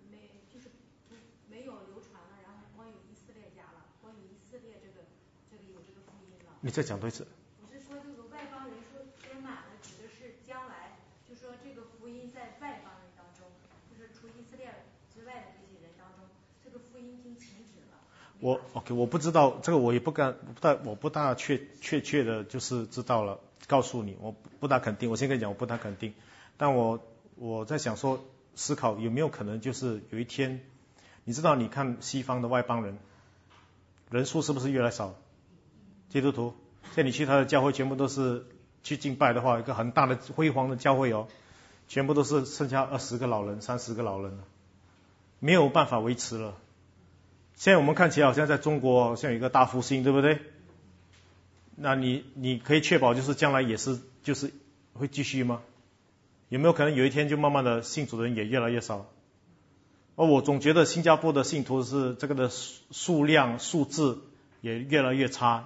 没有流传了，然后光有以色列家了，光有以色列这个有这个福音了？ 你再讲多一次。 我是说这个外邦人数填满了，指的是将来，就说这个福音在外邦人当中，就是除以色列之外的这些人当中，这个福音已经停止了。 我不知道这个，我不大确切的就是知道了，告诉你，我不大肯定。我先跟你讲，我不大肯定。但我在想说，思考有没有可能就是有一天，你知道，你看西方的外邦人，人数是不是越来越少？基督徒，现在你去他的教会，全部都是去敬拜的话，一个很大的辉煌的教会全部都是剩下20个老人、30个老人了，没有办法维持了。现在我们看起来好像在中国好像有一个大复兴，对不对？那你可以确保就是将来也是就是会继续吗？有没有可能有一天就慢慢的信主的人也越来越少？我总觉得新加坡的信徒是这个的数字也越来越差。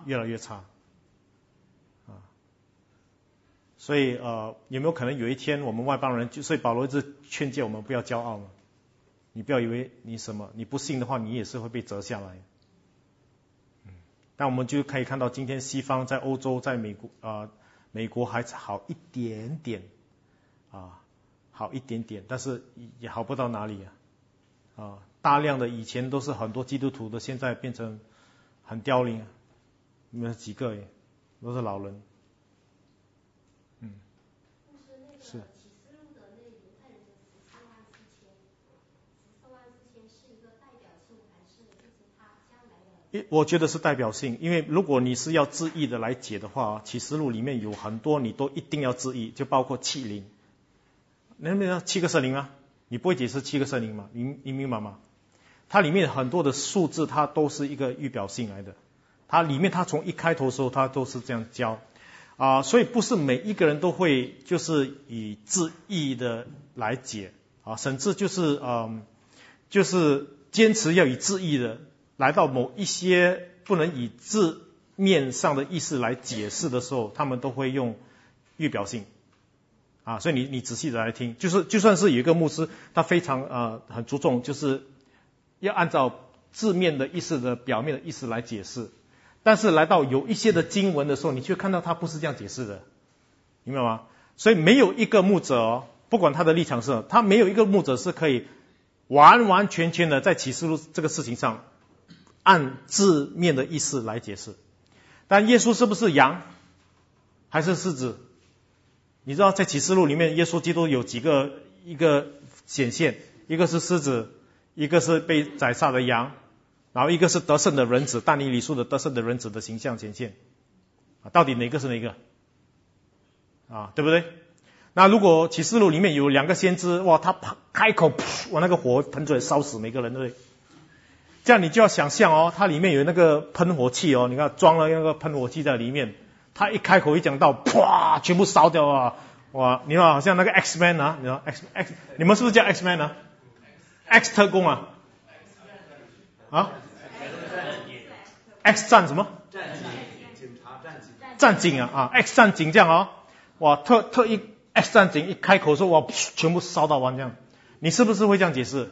所以有没有可能有一天我们外邦人，所以保罗一直劝诫我们不要骄傲嘛。你不要以为你不信的话，你也是会被折下来。但我们就可以看到，今天西方在欧洲、在美国还好一点点但是也好不到哪里大量的以前都是很多基督徒的，现在变成很凋零你们几个都是老人。是。我觉得是代表性，因为如果你是要字义的来解的话，启示录里面有很多你都一定要字义，就包括7灵。那边7个圣灵啊，你不会解释7个圣灵吗？你明白吗？它里面很多的数字，它都是一个预表性来的。它里面它从一开头的时候，它都是这样教所以不是每一个人都会就是以字义的来解甚至就是坚持要以字义的。来到某一些不能以字面上的意思来解释的时候，他们都会用预表性所以你仔细的来听，就算是有一个牧师，他非常很注重，就是要按照字面的意思的表面的意思来解释，但是来到有一些的经文的时候，你却看到他不是这样解释的，明白吗？所以没有一个牧者不管他的立场是，他没有一个牧者是可以完完全全的在启示录这个事情上按字面的意思来解释。但耶稣是不是羊还是狮子？你知道在启示录里面耶稣基督有一个显现，一个是狮子，一个是被宰杀的羊，然后一个是得胜的人子，但以理书的得胜的人子的形象显现到底哪个是哪个对不对？那如果启示录里面有2个先知，哇，他开口那个火喷出来烧死每个人，对不对？这样你就要想象它里面有那个喷火器你看装了那个喷火器在里面，它一开口一讲到，啪，全部烧掉哇！你看好像那个 X-Men 你知道 X 你们是不是叫 X-Men X 特工X 战什么？战警X 战警这样哇，特一 X 战警一开口说哇，全部烧到完这样，你是不是会这样解释？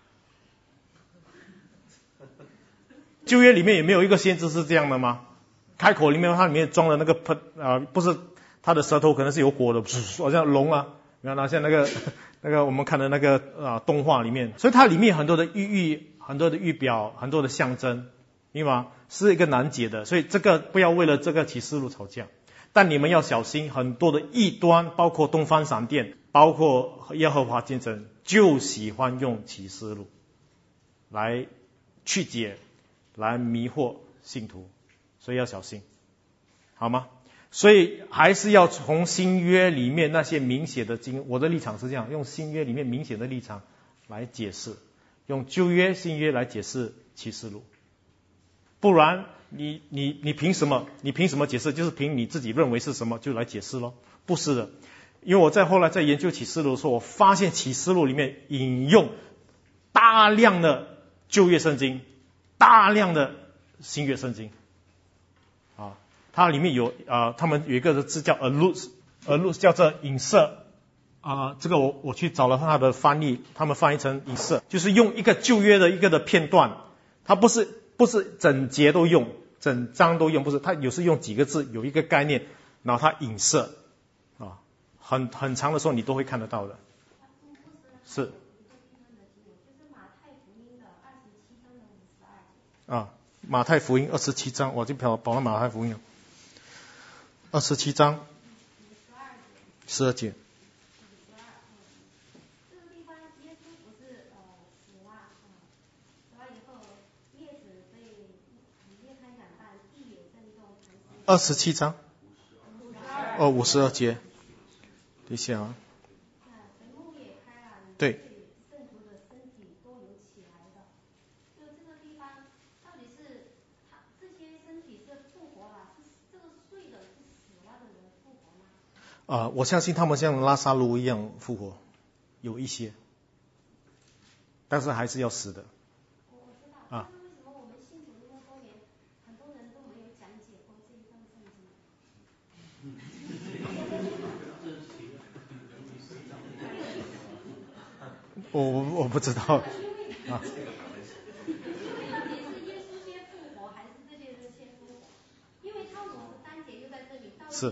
旧约里面有没有一个先知是这样的吗？开口里面它里面装了那个不是他的舌头可能是有火的，好像龙你看像那个我们看的那个动画里面，所以它里面很多的寓很多的预表，很多的象征，明白吗？是一个难解的，所以这个不要为了这个启示录吵架。但你们要小心，很多的异端，包括东方闪电，包括耶和华见证，就喜欢用启示录来曲解，来迷惑信徒，所以要小心，好吗？所以还是要从新约里面那些明显的经，我的立场是这样，用新约里面明显的立场来解释，用旧约新约来解释启示录，不然你凭什么？你凭什么解释？就是凭你自己认为是什么就来解释咯？不是的，因为我后来在研究启示录的时候，我发现启示录里面引用大量的旧约圣经，大量的新约圣经，啊，它里面有他们有一个字叫 allude 叫做影射。这个我去找了他的翻译，他们翻译成影射，就是用一个旧约的一个的片段，它不是整节都用，整章都用，不是，它有时用几个字，有一个概念，然后它影射，很长的时候你都会看得到的。是。马太福音27章，我就跑到马太福音了，27章12节。27章，52节，等一下啊。对。我相信他们像拉撒路一样复活，有一些，但是还是要死的。我不知道啊。是。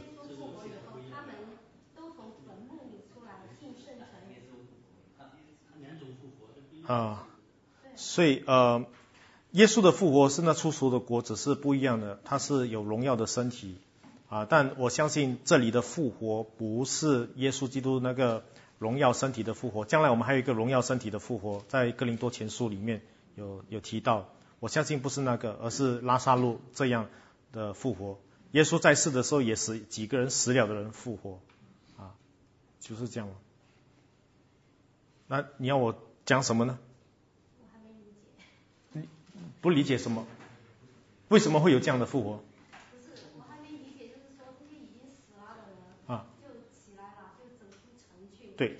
所以耶稣的复活是那出熟的果子是不一样的，它是有荣耀的身体但我相信这里的复活不是耶稣基督那个荣耀身体的复活，将来我们还有一个荣耀身体的复活，在哥林多前书里面有提到，我相信不是那个，而是拉撒路这样的复活。耶稣在世的时候也是几个人死了的人复活就是这样。那你要我讲什么呢？ 我还没理解。 不理解什么？为什么会有这样的复活？ 不是，我还没理解，就是说这些已经死了的人就起来了，就走出城去。 对。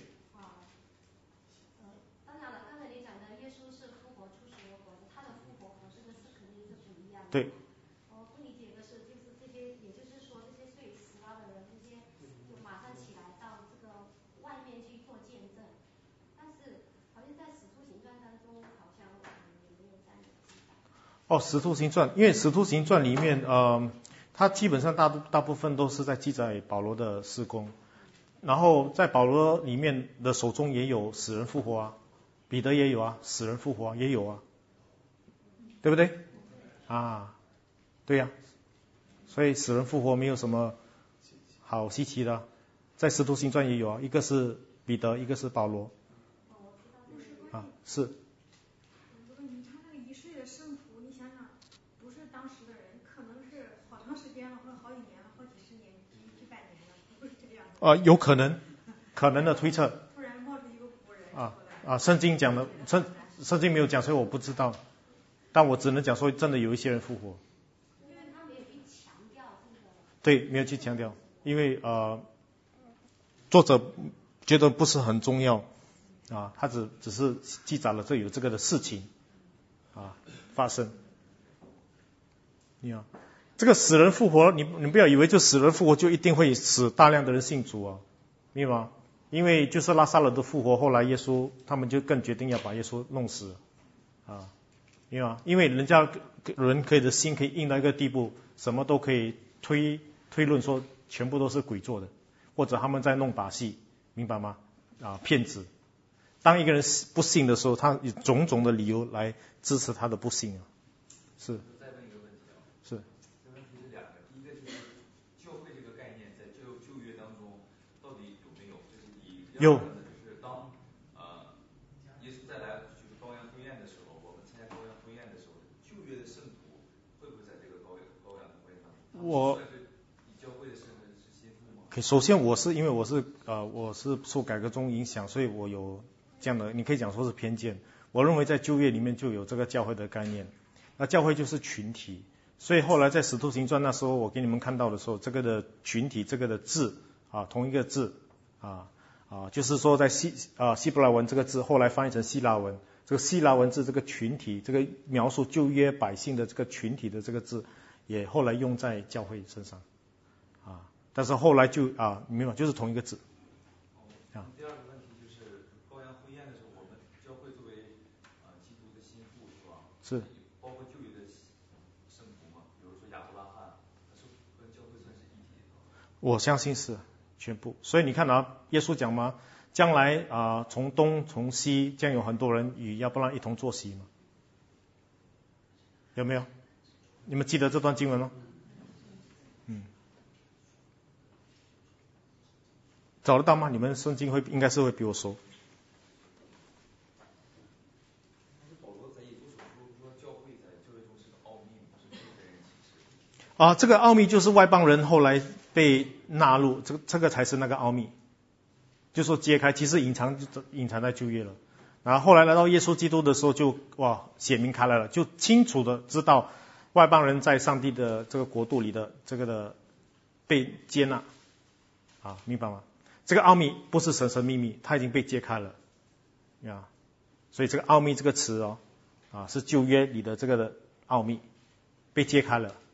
当然了，刚才你讲的耶稣是复活出熟的果子，他的复活和这个是肯定是不一样的。 对。 我不理解的是，就是这些，也就是说这些睡死了的人，这些就马上起来到这个外面去做见证，但是好像在使徒行传当中好像也没有这样的记载。 使徒行传，因为使徒行传里面它基本上大部分都是在记载保罗的事工，然后在保罗里面的手中也有死人复活彼得也有死人复活也有对不对？对呀，所以死人复活没有什么好稀奇的，在使徒行传也有一个是彼得，一个是保罗。是。 如果你看那个已睡的圣徒，你想想，不是当时的人，可能是好长时间了，或者好几年了，好几十年，几百年了，不会这样。 有可能的推测。 突然冒出一个古人。 圣经讲的，圣经没有讲，所以我不知道，但我只能讲说真的有一些人复活。 因为他没有去强调这个。 对，没有去强调，因为作者觉得不是很重要他只是记载了有这个的事情发生。这个死人复活，你不要以为就死人复活就一定会使大量的人信主明白吗？因为就是拉撒勒的复活，后来耶稣他们就更决定要把耶稣弄死明白吗？因为人可以的心可以硬到一个地步，什么都可以推论说全部都是鬼做的，或者他们在弄把戏，明白吗？骗子。当一个人不信的时候，他以种种的理由来支持他的不信是。 再问一个问题是。 这问题是两个，第一个就是教会这个概念在旧约当中到底有没有？ 有。 就是当耶稣再来就是羔羊婚宴的时候，我们参加羔羊婚宴的时候，旧约的圣徒会不会在这个羔羊的婚宴当中？以教会的身份是心腹吗？ 首先因为我是受改革宗影响，所以我有这样的，你可以讲说是偏见。我认为在旧约里面就有这个教会的概念，那教会就是群体， 所以后来在使徒行传那时候我给你们看到的时候，这个的群体，这个的字啊，同一个字就是说在希伯来文这个字后来翻译成希腊文，这个希腊文字这个群体，这个描述旧约百姓的这个群体的这个字，也后来用在教会身上但是后来就明白就是同一个字第二个问题就是羔羊婚宴的时候，我们教会作为基督的心腹是吧？ 是。 包括旧约的圣徒嘛，比如说亚伯拉罕，他是跟教会算是一体的。 我相信是全部。所以你看耶稣讲吗？将来从东从西将有很多人与亚伯拉罕一同坐席嘛？有没有？你们记得这段经文吗？找得到吗？你们圣经应该是会比我熟。这个奥秘就是外邦人后来被纳入，这个才是那个奥秘，就说揭开，其实隐藏在旧约了。然后后来来到耶稣基督的时候就显明开来了，就清楚的知道外邦人在上帝的这个国度里的这个的被接纳明白吗？这个奥秘不是神秘秘，它已经被揭开了所以这个奥秘这个词是旧约里的这个的奥秘被揭开了。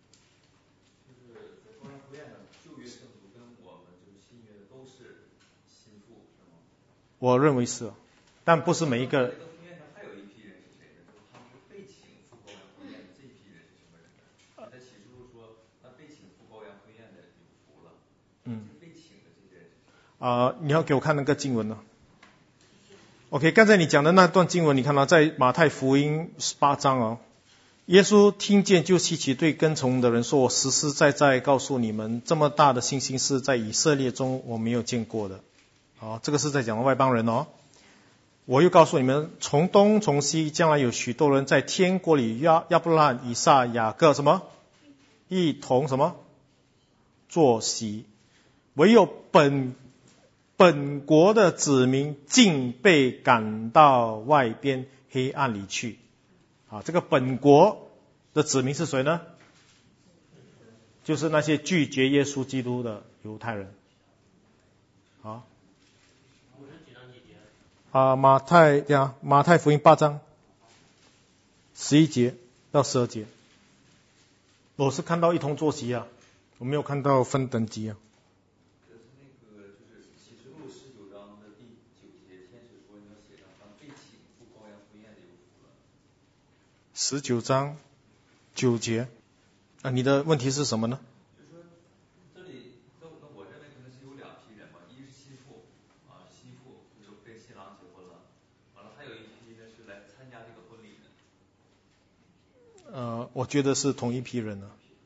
我认为是，但不是每一个。 还有一批人是谁呢？就是他们被请赴羔羊婚宴的这一批人是什么人呢？在启示录说，那被请赴羔羊婚宴的有福了。被请的这些人是谁？ 你要给我看那个经文呢 ？OK， 刚才你讲的那段经文，你看到在马太福音18章耶稣听见就希奇，对跟从的人说：“我实实在在告诉你们，这么大的信心是在以色列中我没有见过的。”这个是在讲的外邦人我又告诉你们，从东从西将来有许多人在天国里亚伯拉罕、以撒、雅各一同坐席，唯有本国的子民竟被赶到外边黑暗里去。这个本国的子民是谁呢？就是那些拒绝耶稣基督的犹太人。马太福音8章11节到12节，我是看到一同坐席我没有看到分等级这是就是启示录19章的第9节，天使说你要写上被请赴羔羊婚宴的有福了。 19章9节你的问题是什么呢？ 就是说这里那我认为可能是有两批人嘛，一是心腹就是跟新郎结婚了，完了还有一批呢是来参加这个婚礼的。 我觉得是同一批人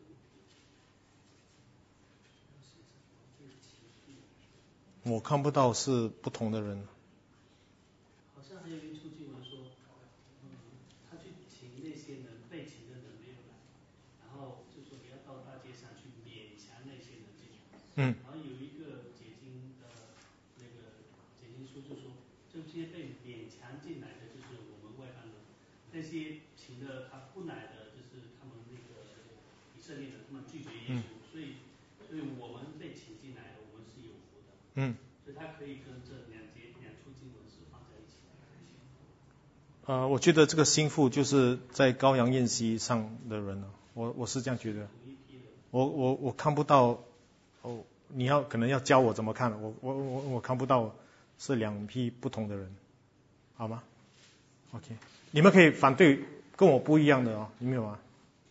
我看不到是不同的人。 好像还有一处经文说，他去请那些人被请的人没有来，然后就说你要到大街上去勉强那些人进来。然后有一个解经的那个解经书就说，这些被勉强进来的就是我们外邦人，那些请的他不来的就是他们那个以色列人，他们拒绝耶稣，所以我们被请进来的，我们是有福的。所以他可以跟这两处经文是放在一起的。 我觉得这个心腹就是在羔羊宴席上的人我是这样觉得。我看不到你可能要教我怎么看，我看不到是两批不同的人，好吗 ？OK， 你们可以反对跟我不一样的你明白吗？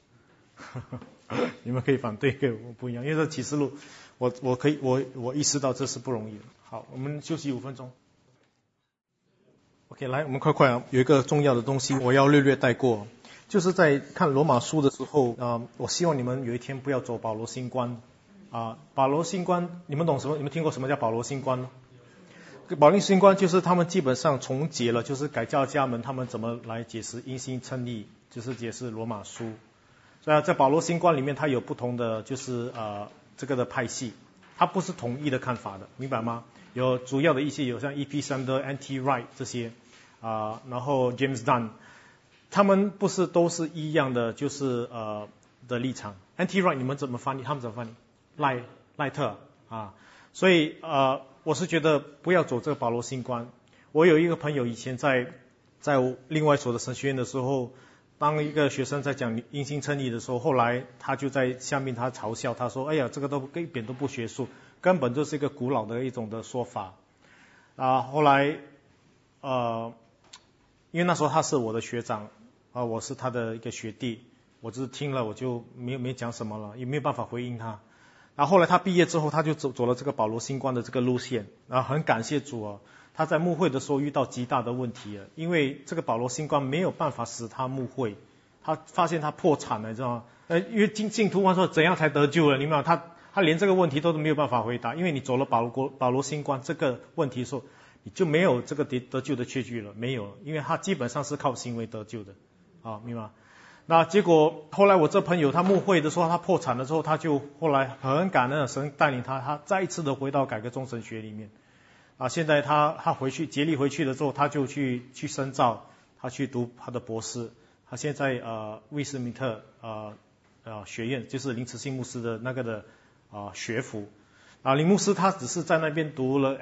你们可以反对跟我不一样，因为这启示录我意识到这是不容易的。好，我们休息5分钟。OK， 来，我们快有一个重要的东西我要略带过，就是在看罗马书的时候我希望你们有一天不要走保罗新观保罗新观你们懂什么？你们听过什么叫保罗新观吗？保罗新观就是他们基本上重解了，就是改教家们他们怎么来解释因信称义，就是解释罗马书。所以在保罗新观里面，它有不同的就是这个的派系，它不是统一的看法的，明白吗？有主要的一些有像 E.P. Sander、N.T. Wright 这些然后 James Dunn， 他们不是都是一样的，就是的立场。Anti-right 你们怎么翻译？他们怎么翻译？赖特啊。所以我是觉得不要走这个保罗新观。我有一个朋友以前在另外所的神学院的时候，当一个学生在讲因信称义的时候，后来他就在下面他嘲笑他说：“哎呀，这个都一点都不学术，根本就是一个古老的一种的说法。”后来因为那时候他是我的学长我是他的一个学弟，我只是听了我就没讲什么了，也没有办法回应他。然后后来他毕业之后，他就走了这个保罗新观的这个路线，然后很感谢主他在牧会的时候遇到极大的问题了，因为这个保罗新观没有办法使他牧会，他发现他破产了，你知道吗？因为信徒问说怎样才得救了，你明白吗？他连这个问题都没有办法回答，因为你走了保罗新观这个问题的时候，你就没有这个得救的确据了，没有，因为他基本上是靠行为得救的明白吗？那结果后来我这朋友他牧会的时候，他破产了之后，他就后来很感恩神带领他再一次的回到改革宗神学里面现在他回去竭力回去了之后，他就去深造，他去读他的博士，他现在威斯敏特学院，就是林慈信牧师的那个的学府林牧师他只是在那边读了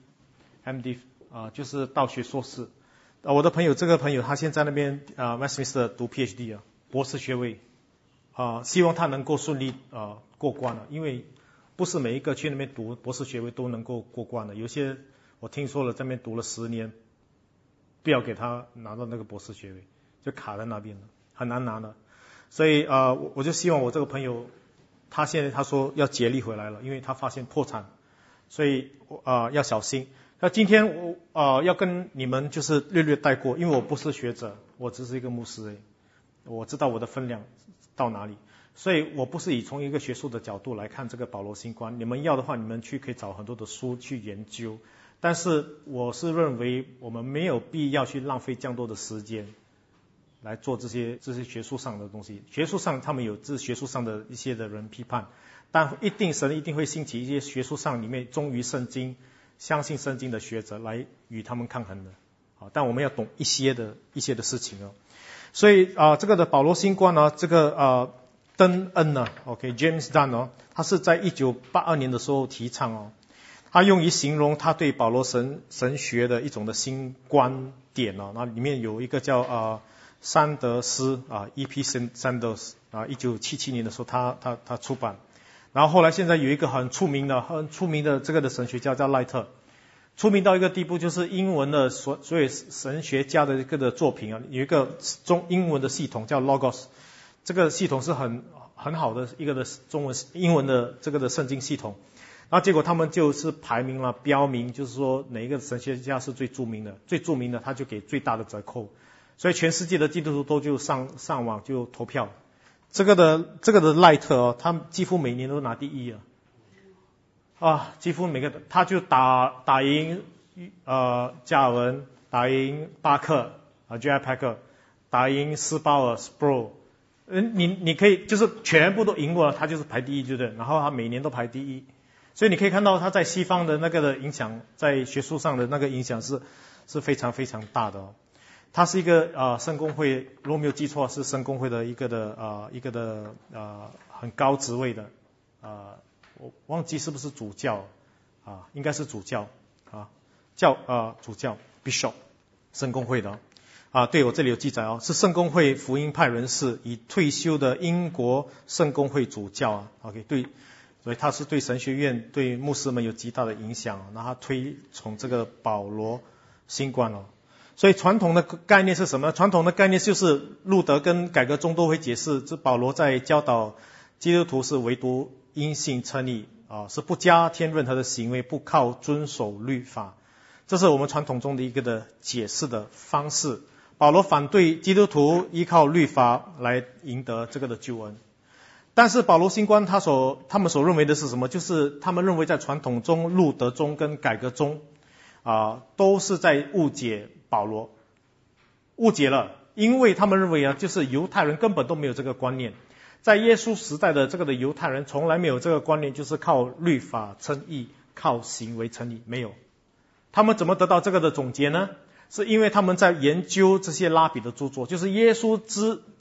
MD 就是道学硕士。我的朋友这个朋友他现在那边Westminster 读 PhD 博士学位希望他能够顺利过关了，因为不是每一个去那边读博士学位都能够过关的，有些我听说了在那边读了10年，不要给他拿到那个博士学位，就卡在那边了，很难拿的。所以我就希望我这个朋友他现在他说要竭力回来了，因为他发现破产，所以要小心。那今天我要跟你们就是略带过，因为我不是学者，我只是一个牧师而已，我知道我的分量到哪里，所以我不是从一个学术的角度来看这个保罗新观。你们要的话，你们可以找很多的书去研究，但是我是认为我们没有必要去浪费这样多的时间来做这些学术上的东西。学术上他们有学术上的一些的人批判，但神一定会兴起一些学术上里面忠于圣经、相信圣经的学者来与他们抗衡的。但我们要懂一些的事情所以这个的保罗新观这个登恩James Dunn 他是在1982年的时候提倡他用于形容他对保罗神学的一种的新观点那里面有一个叫山德斯E.P. Sanders 1977年的时候他出版，然后后来现在有一个很出名的这个的神学家叫赖特，出名到一个地步，就是英文的所有神学家的一个的作品有一个英文的系统叫 Logos， 这个系统是很好的一个的英文的这个的圣经系统。然后结果他们就是排名了，标明就是说哪一个神学家是最著名的他就给最大的折扣，所以全世界的基督徒都就上网就投票。这个的赖特他几乎每年都拿第一几乎每个他就打赢加尔文，打赢巴克J.I. Packer， 打赢斯鲍尔 Sproul， 你可以就是全部都赢过了，他就是排第一，对不对？然后他每年都排第一，所以你可以看到他在西方的那个的影响，在学术上的那个影响是非常非常大的他是一个圣公会，如果没有记错是圣公会的一个的很高职位的我忘记是不是主教应该是主教主教 Bishop 圣公会的对，我这里有记载是圣公会福音派人士，已退休的英国圣公会主教OK 对，所以他是对神学院对牧师们有极大的影响，然后他推崇这个保罗新观所以传统的概念是什么？传统的概念就是路德跟改革宗都会解释，这保罗在教导基督徒是唯独因信称义是不加添任何的行为，不靠遵守律法，这是我们传统中的一个的解释的方式。保罗反对基督徒依靠律法来赢得这个的救恩，但是保罗新观他们所认为的是什么？就是他们认为在传统中、路德中跟改革中都是在误解保罗，误解了，因为他们认为就是犹太人根本都没有这个观念，在耶稣时代的这个的犹太人从来没有这个观念，就是靠律法称义，靠行为称义，没有。他们怎么得到这个的总结呢？是因为他们在研究这些拉比的著作，就是耶稣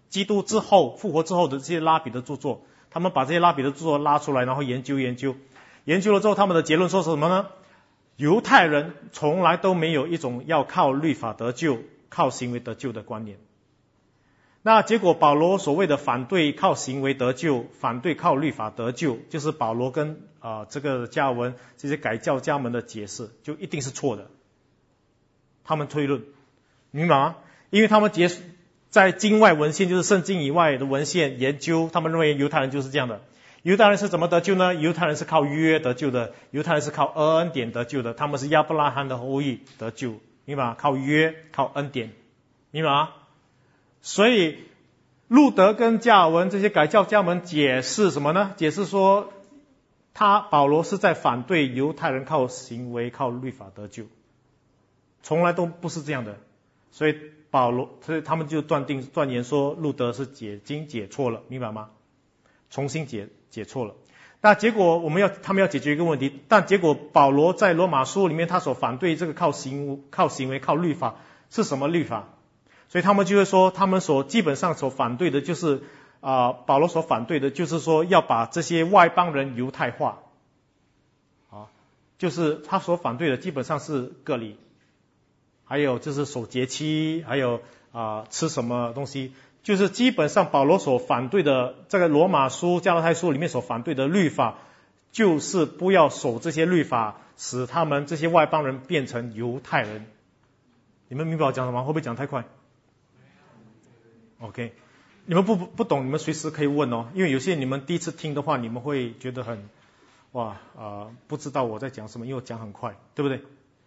基督之后复活之后的这些拉比的著作，他们把这些拉比的著作拉出来，然后研究了之后，他们的结论说是什么呢？犹太人从来都没有一种要靠律法得救、靠行为得救的观念。那结果保罗所谓的反对靠行为得救、反对靠律法得救，就是保罗跟这个加尔文这些改教家们的解释，就一定是错的。他们推论，明白吗？因为他们在经外文献，就是圣经以外的文献研究，他们认为犹太人就是这样的。犹太人是怎么得救呢？犹太人是靠约得救的，犹太人是靠恩典得救的，他们是亚伯拉罕的后裔得救，明白吗？靠约，靠恩典，明白吗？所以路德跟加尔文这些改教家们解释什么呢？解释说保罗是在反对犹太人靠行为、靠律法得救，从来都不是这样的。所以他们就断言说路德是解经解错了，明白吗？重新解错了。那结果他们要解决一个问题，但结果保罗在罗马书里面他所反对这个靠行为、靠律法是什么律法？所以他们就会说，他们基本上所反对的就是保罗所反对的就是说要把这些外邦人犹太化，就是他所反对的基本上是割礼，还有就是守节期，还有吃什么东西，就是基本上保罗所反对的这个罗马书、加拉太书里面所反对的律法，就是不要守这些律法，使他们这些外邦人变成犹太人。你们明白我讲什么？会不会讲太快 ？OK， 你们不懂，你们随时可以问哦，因为有些你们第一次听的话，你们会觉得很不知道我在讲什么，因为我讲很快，对不对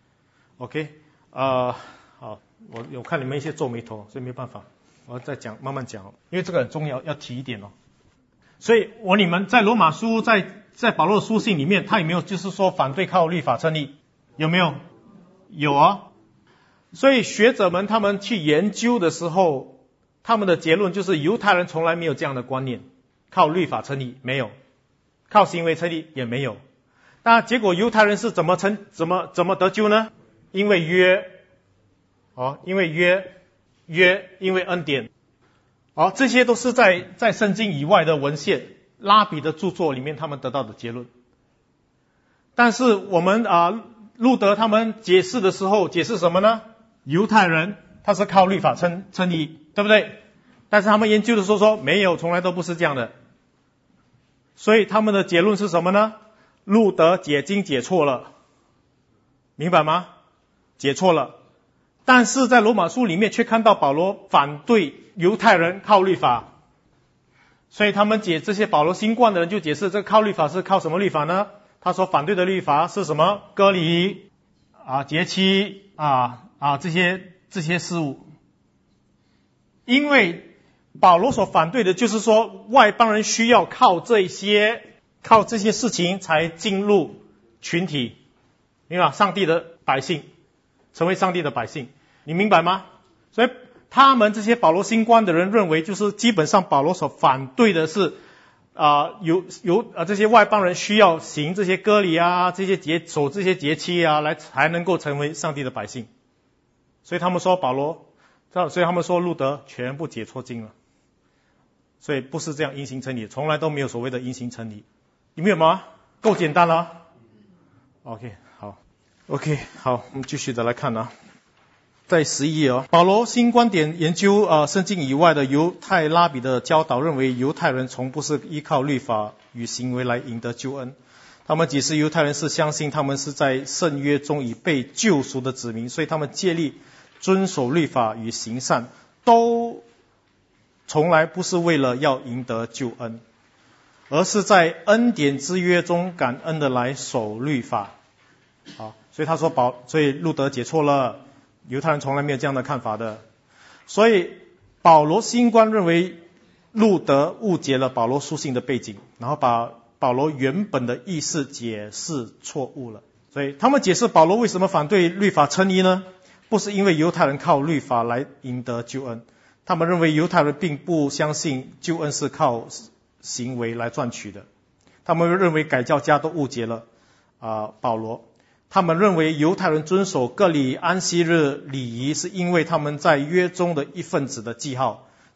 ？OK， 好，我看你们一些皱眉头，所以没办法，我要再讲，慢慢讲，因为这个很重要，要提一点哦。所以你们在罗马书，在保罗的书信里面，他有没有就是说反对靠律法称义？有没有？有啊。所以学者们他们去研究的时候，他们的结论就是犹太人从来没有这样的观念，靠律法称义没有，靠行为称义也没有。那结果犹太人是怎么得救呢？因为约，因为因为恩典。这些都是在圣经以外的文献、拉比的著作里面他们得到的结论。但是我们路德他们解释的时候解释什么呢？犹太人他是靠律法称义，对不对？但是他们研究的时候说没有，从来都不是这样的。所以他们的结论是什么呢？路德解经解错了，明白吗？解错了。但是在罗马书里面却看到保罗反对犹太人靠律法，所以他们这些保罗新冠的人就解释这个靠律法是靠什么律法呢？他所反对的律法是什么？割礼节期这些事物。因为保罗所反对的就是说外邦人需要靠这些事情才进入群体，明白？上帝的百姓，成为上帝的百姓，你明白吗？所以他们这些保罗新观的人认为，就是基本上保罗所反对的是这些外邦人需要行这些割礼守这些节期才能够成为上帝的百姓。所以他们说路德全部解错经了。所以不是这样因行成理，从来都没有所谓的因行成理。你们有吗？够简单了。OK， 好，我们继续的来看在11页保罗新观点研究圣经以外的犹太拉比的教导，认为犹太人从不是依靠律法与行为来赢得救恩。他们解释犹太人是相信他们是在圣约中已被救赎的子民，所以他们竭力遵守律法与行善，都从来不是为了要赢得救恩，而是在恩典之约中感恩的来守律法。所以他说所以路德解错了，犹太人从来没有这样的看法的。所以保罗新观认为路德误解了保罗书信的背景，然后把保罗原本的意思解释错误了。所以他们解释保罗为什么反对律法称义呢？不是因为犹太人靠律法来赢得救恩，他们认为犹太人并不相信救恩是靠行为来赚取的。他们认为改教家都误解了保罗。他们认为犹太人遵守割礼、安息日礼仪是因为他们在约中的一份子的记号，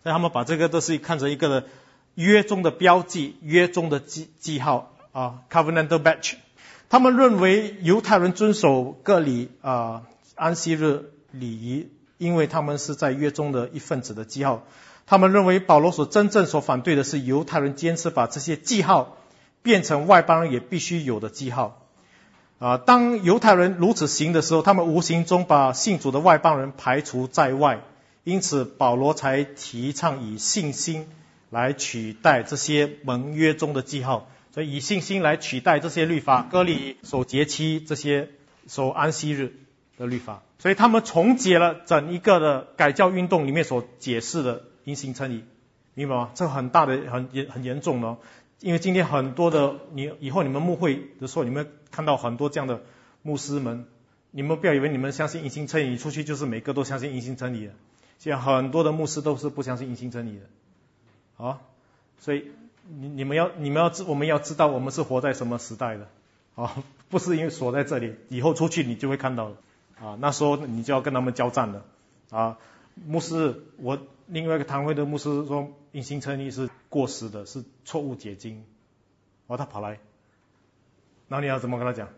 所以他们把这个都是看成一个的约中的标记，约中的记号，covenantal badge。他们认为犹太人遵守各礼安息日礼仪，因为他们是在约中的一份子的记号。他们认为保罗真正所反对的是犹太人坚持把这些记号变成外邦人也必须有的记号。当犹太人如此行的时候，他们无形中把信主的外邦人排除在外，因此保罗才提倡以信心来取代这些盟约中的记号，所以以信心来取代这些律法，割礼、守节期这些守安息日的律法。所以他们重解了整一个的改教运动里面所解释的因信称义，明白吗？这很大的很严重的因为今天很多的以后你们牧会的时候，你们看到很多这样的牧师们，你们不要以为你们相信因信称义，你出去就是每个都相信因信称义的。现在很多的牧师都是不相信因信称义的，所以我们要知道我们是活在什么时代的，不是因为锁在这里，以后出去你就会看到了，那时候你就要跟他们交战了，牧师，我另外一个堂会的牧师说因信称义是过时的，是错误解经，他跑来，那你要怎么跟他讲？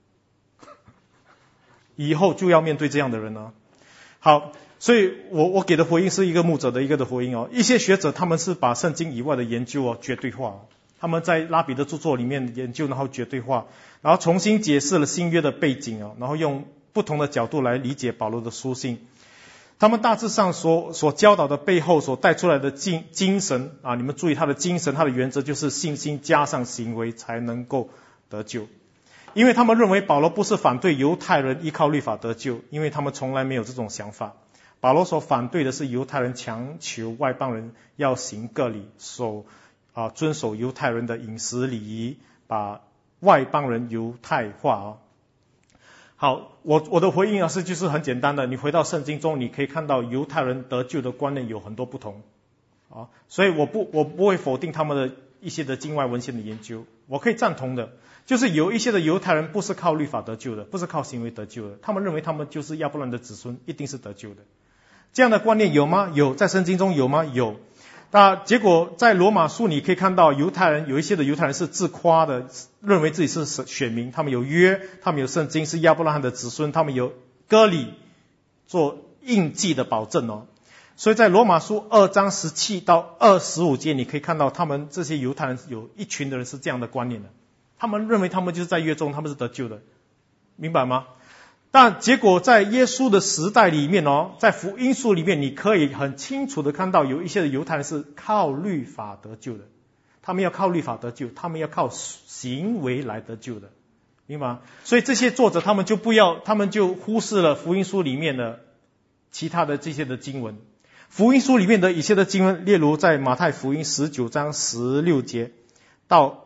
以后就要面对这样的人了。好，所以我给的回应是一个牧者的一个的回应一些学者他们是把圣经以外的研究绝对化，他们在拉比的著作里面研究，然后绝对化，然后重新解释了新约的背景然后用不同的角度来理解保罗的书信。他们大致上所教导的背后所带出来的精神你们注意他的精神，他的原则就是信心加上行为才能够得救。因为他们认为保罗不是反对犹太人依靠律法得救，因为他们从来没有这种想法。保罗所反对的是犹太人强求外邦人要行割礼，遵守犹太人的饮食礼仪，把外邦人犹太化好，我的回应就是很简单的，你回到圣经中，你可以看到犹太人得救的观念有很多不同所以我不会否定他们的一些的经外文献的研究，我可以赞同的，就是有一些的犹太人不是靠律法得救的，不是靠行为得救的，他们认为他们就是亚伯兰的子孙，一定是得救的。这样的观念有吗？有，在圣经中有吗？有。那结果在罗马书你可以看到有一些的犹太人是自夸的，认为自己是选民，他们有约，他们有圣经，是亚伯拉罕的子孙，他们有割礼做印记的保证所以在罗马书2章17到25节你可以看到他们这些犹太人有一群的人是这样的观念的，他们认为他们就是在约中他们是得救的，明白吗？但结果在耶稣的时代里面在福音书里面你可以很清楚的看到有一些的犹太人是靠律法得救的，他们要靠律法得救，他们要靠行为来得救的，明白吗？所以这些作者他们就忽视了福音书里面的其他的这些的经文。福音书里面的一些的经文，例如在马太福音19章16节到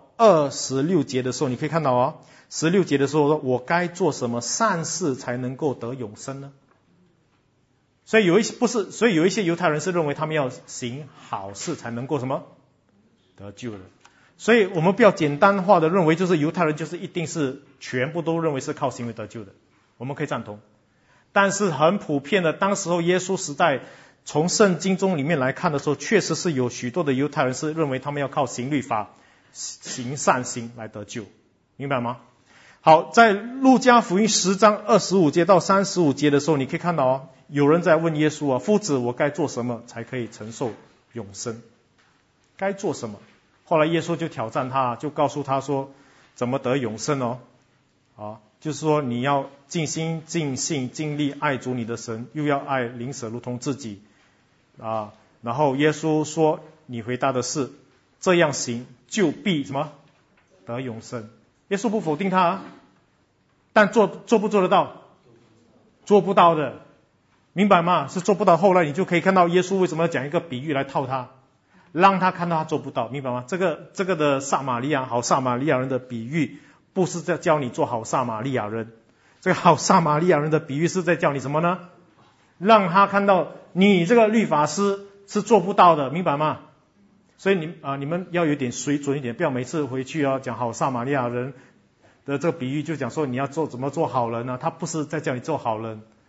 26节的时候，你可以看到16节的时候说，我该做什么善事才能够得永生呢？所以有一些犹太人是认为他们要行好事才能够什么得救的。所以我们不要简单化的认为就是犹太人就是一定是全部都认为是靠行为得救的，我们可以赞同。但是很普遍的，当时候耶稣时代从圣经中里面来看的时候，确实是有许多的犹太人是认为他们要靠行律法行善行来得救，明白吗？好，在路加福音10章25节到35节的时候，你可以看到有人在问耶稣夫子，我该做什么才可以承受永生？该做什么？后来耶稣就挑战他，就告诉他说怎么得永生就是说你要尽心尽性尽力爱主你的神，又要爱邻舍如同自己然后耶稣说你回答的是这样行就必什么得永生。耶稣不否定他但做不做得到？做不到的，明白吗？是做不到。后来你就可以看到耶稣为什么要讲一个比喻来套他，让他看到他做不到，明白吗？这个的好撒玛利亚人的比喻不是在教你做好撒玛利亚人，这个好撒玛利亚人的比喻是在教你什么呢？让他看到你这个律法师是做不到的，明白吗？所以你们要有点水准一点，不要每次回去讲好撒玛利亚人的这个比喻就讲说你要怎么做好人他不是在叫你做好人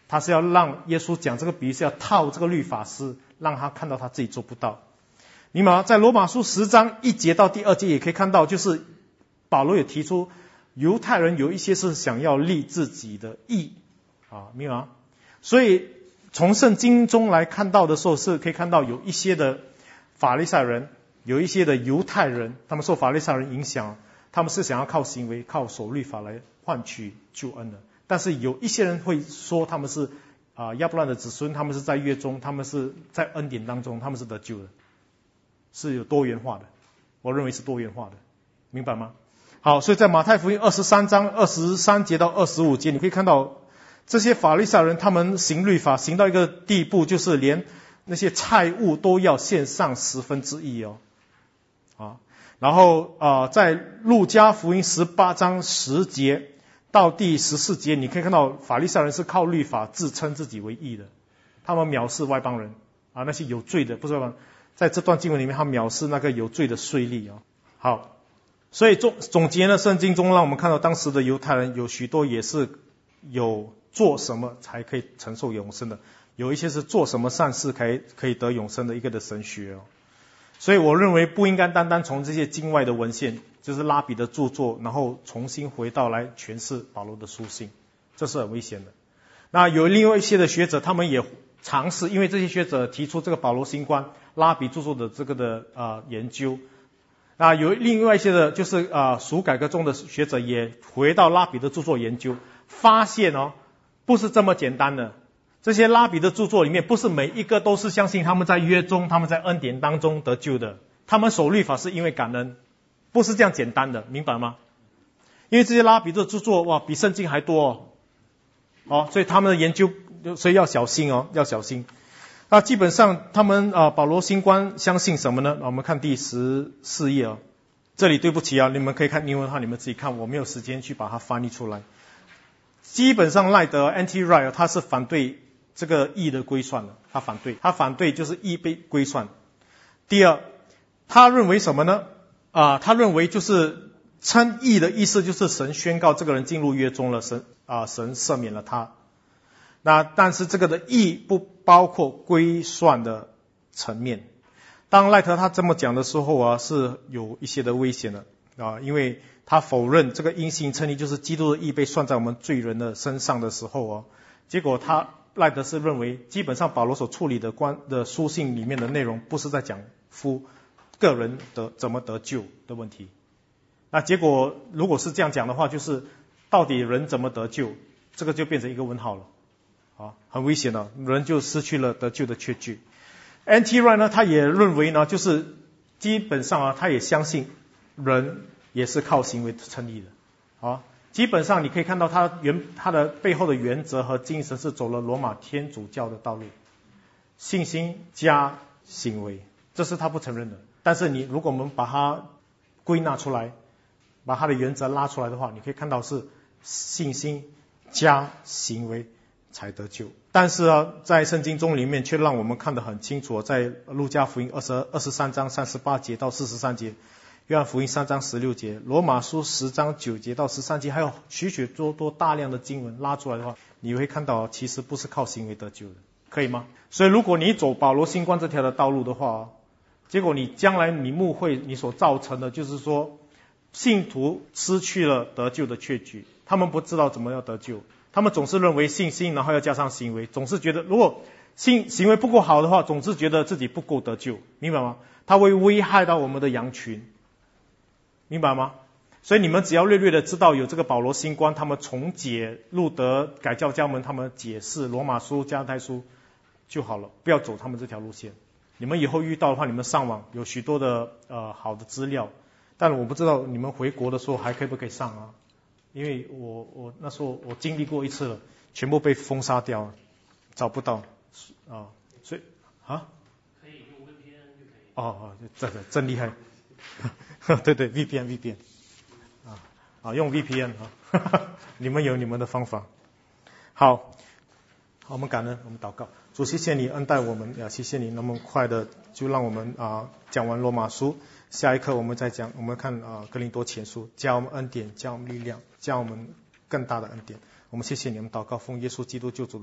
他是要让耶稣讲这个比喻，是要套这个律法师，让他看到他自己做不到。明白吗？在罗马书10章1节到第2节也可以看到，就是保罗也提出犹太人有一些是想要立自己的义明白吗？所以从圣经中来看到的时候，是可以看到有一些的法利赛人，有一些的犹太人，他们受法利赛人影响，他们是想要靠行为靠守律法来换取救恩的。但是有一些人会说他们是亚伯拉罕的子孙，他们是在约中，他们是在恩典当中，他们是得救的，是有多元化的，我认为是多元化的，明白吗？好，所以在马太福音23章23节到25节，你可以看到这些法利赛人他们行律法行到一个地步，就是连那些菜物都要献上1/10然后在路加福音18章10节到第14节，你可以看到法利赛人是靠律法自称自己为义的，他们藐视外邦人那些有罪的，不是外邦人，在这段经文里面他藐视那个有罪的税吏好，所以总结呢，圣经中让我们看到当时的犹太人有许多也是有做什么才可以承受永生的，有一些是做什么善事可以得永生的一个的神学所以我认为不应该单单从这些境外的文献，就是拉比的著作，然后重新回到来诠释保罗的书信，这是很危险的。那有另外一些的学者，他们也尝试，因为这些学者提出这个保罗新观拉比著作的这个的研究，那有另外一些的就是属改革中的学者也回到拉比的著作研究，发现不是这么简单的。这些拉比的著作里面，不是每一个都是相信他们在约中，他们在恩典当中得救的，他们守律法是因为感恩，不是这样简单的，明白吗？因为这些拉比的著作比圣经还多所以他们的研究，所以要小心要小心。那基本上他们保罗新观相信什么呢？我们看第14页这里对不起你们可以看英文的话，你们自己看，我没有时间去把它翻译出来。基本上赖德 N.T. Wright 他是反对这个义的归算的，他反对就是义被归算。第二，他认为什么呢？他认为就是称义的意思就是神宣告这个人进入约中了，神赦免了他。那但是这个的义不包括归算的层面。当赖特他这么讲的时候是有一些的危险的因为他否认这个因信称义就是基督的义被算在我们罪人的身上的时候结果赖德是认为基本上保罗所处理的书信里面的内容不是在讲个人的怎么得救的问题。那结果如果是这样讲的话，就是到底人怎么得救，这个就变成一个问号了很危险的，人就失去了得救的确据。N.T. Wright 呢，他也认为呢，就是基本上他也相信人也是靠行为称义的基本上你可以看到他的背后的原则和精神是走了罗马天主教的道路，信心加行为，这是他不承认的。但是如果我们把它归纳出来，把他的原则拉出来的话，你可以看到是信心加行为才得救。但是在圣经中里面却让我们看得很清楚，在路加福音23章38节到43节，约翰福音3章16节，罗马书10章9节到13节，还有许许多多大量的经文拉出来的话，你会看到其实不是靠行为得救的，可以吗？所以如果你走保罗新观这条的道路的话结果你将来你牧会你所造成的就是说信徒失去了得救的确据，他们不知道怎么要得救，他们总是认为信心然后要加上行为，总是觉得如果行为不够好的话，总是觉得自己不够得救，明白吗？他会危害到我们的羊群，明白吗？所以你们只要略略的知道有这个保罗新观，他们重解路德改教家门，他们解释罗马书加拉太书就好了，不要走他们这条路线。你们以后遇到的话，你们上网有许多的好的资料，但我不知道你们回国的时候还可不可以上因为我那时候我经历过一次了，全部被封杀掉了，找不到所以可以用 VPN 就可以真厉害对 VPN 用 VPN 你们有你们的方法。好，我们感恩，我们祷告。主，谢谢你恩待我们，谢谢你那么快的就让我们讲完罗马书，下一课我们再讲，我们看哥林多前书，加我们恩典，加我们力量，加我们更大的恩典。我们谢谢你们，祷告奉耶稣基督救主的名。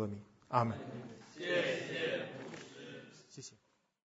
阿门。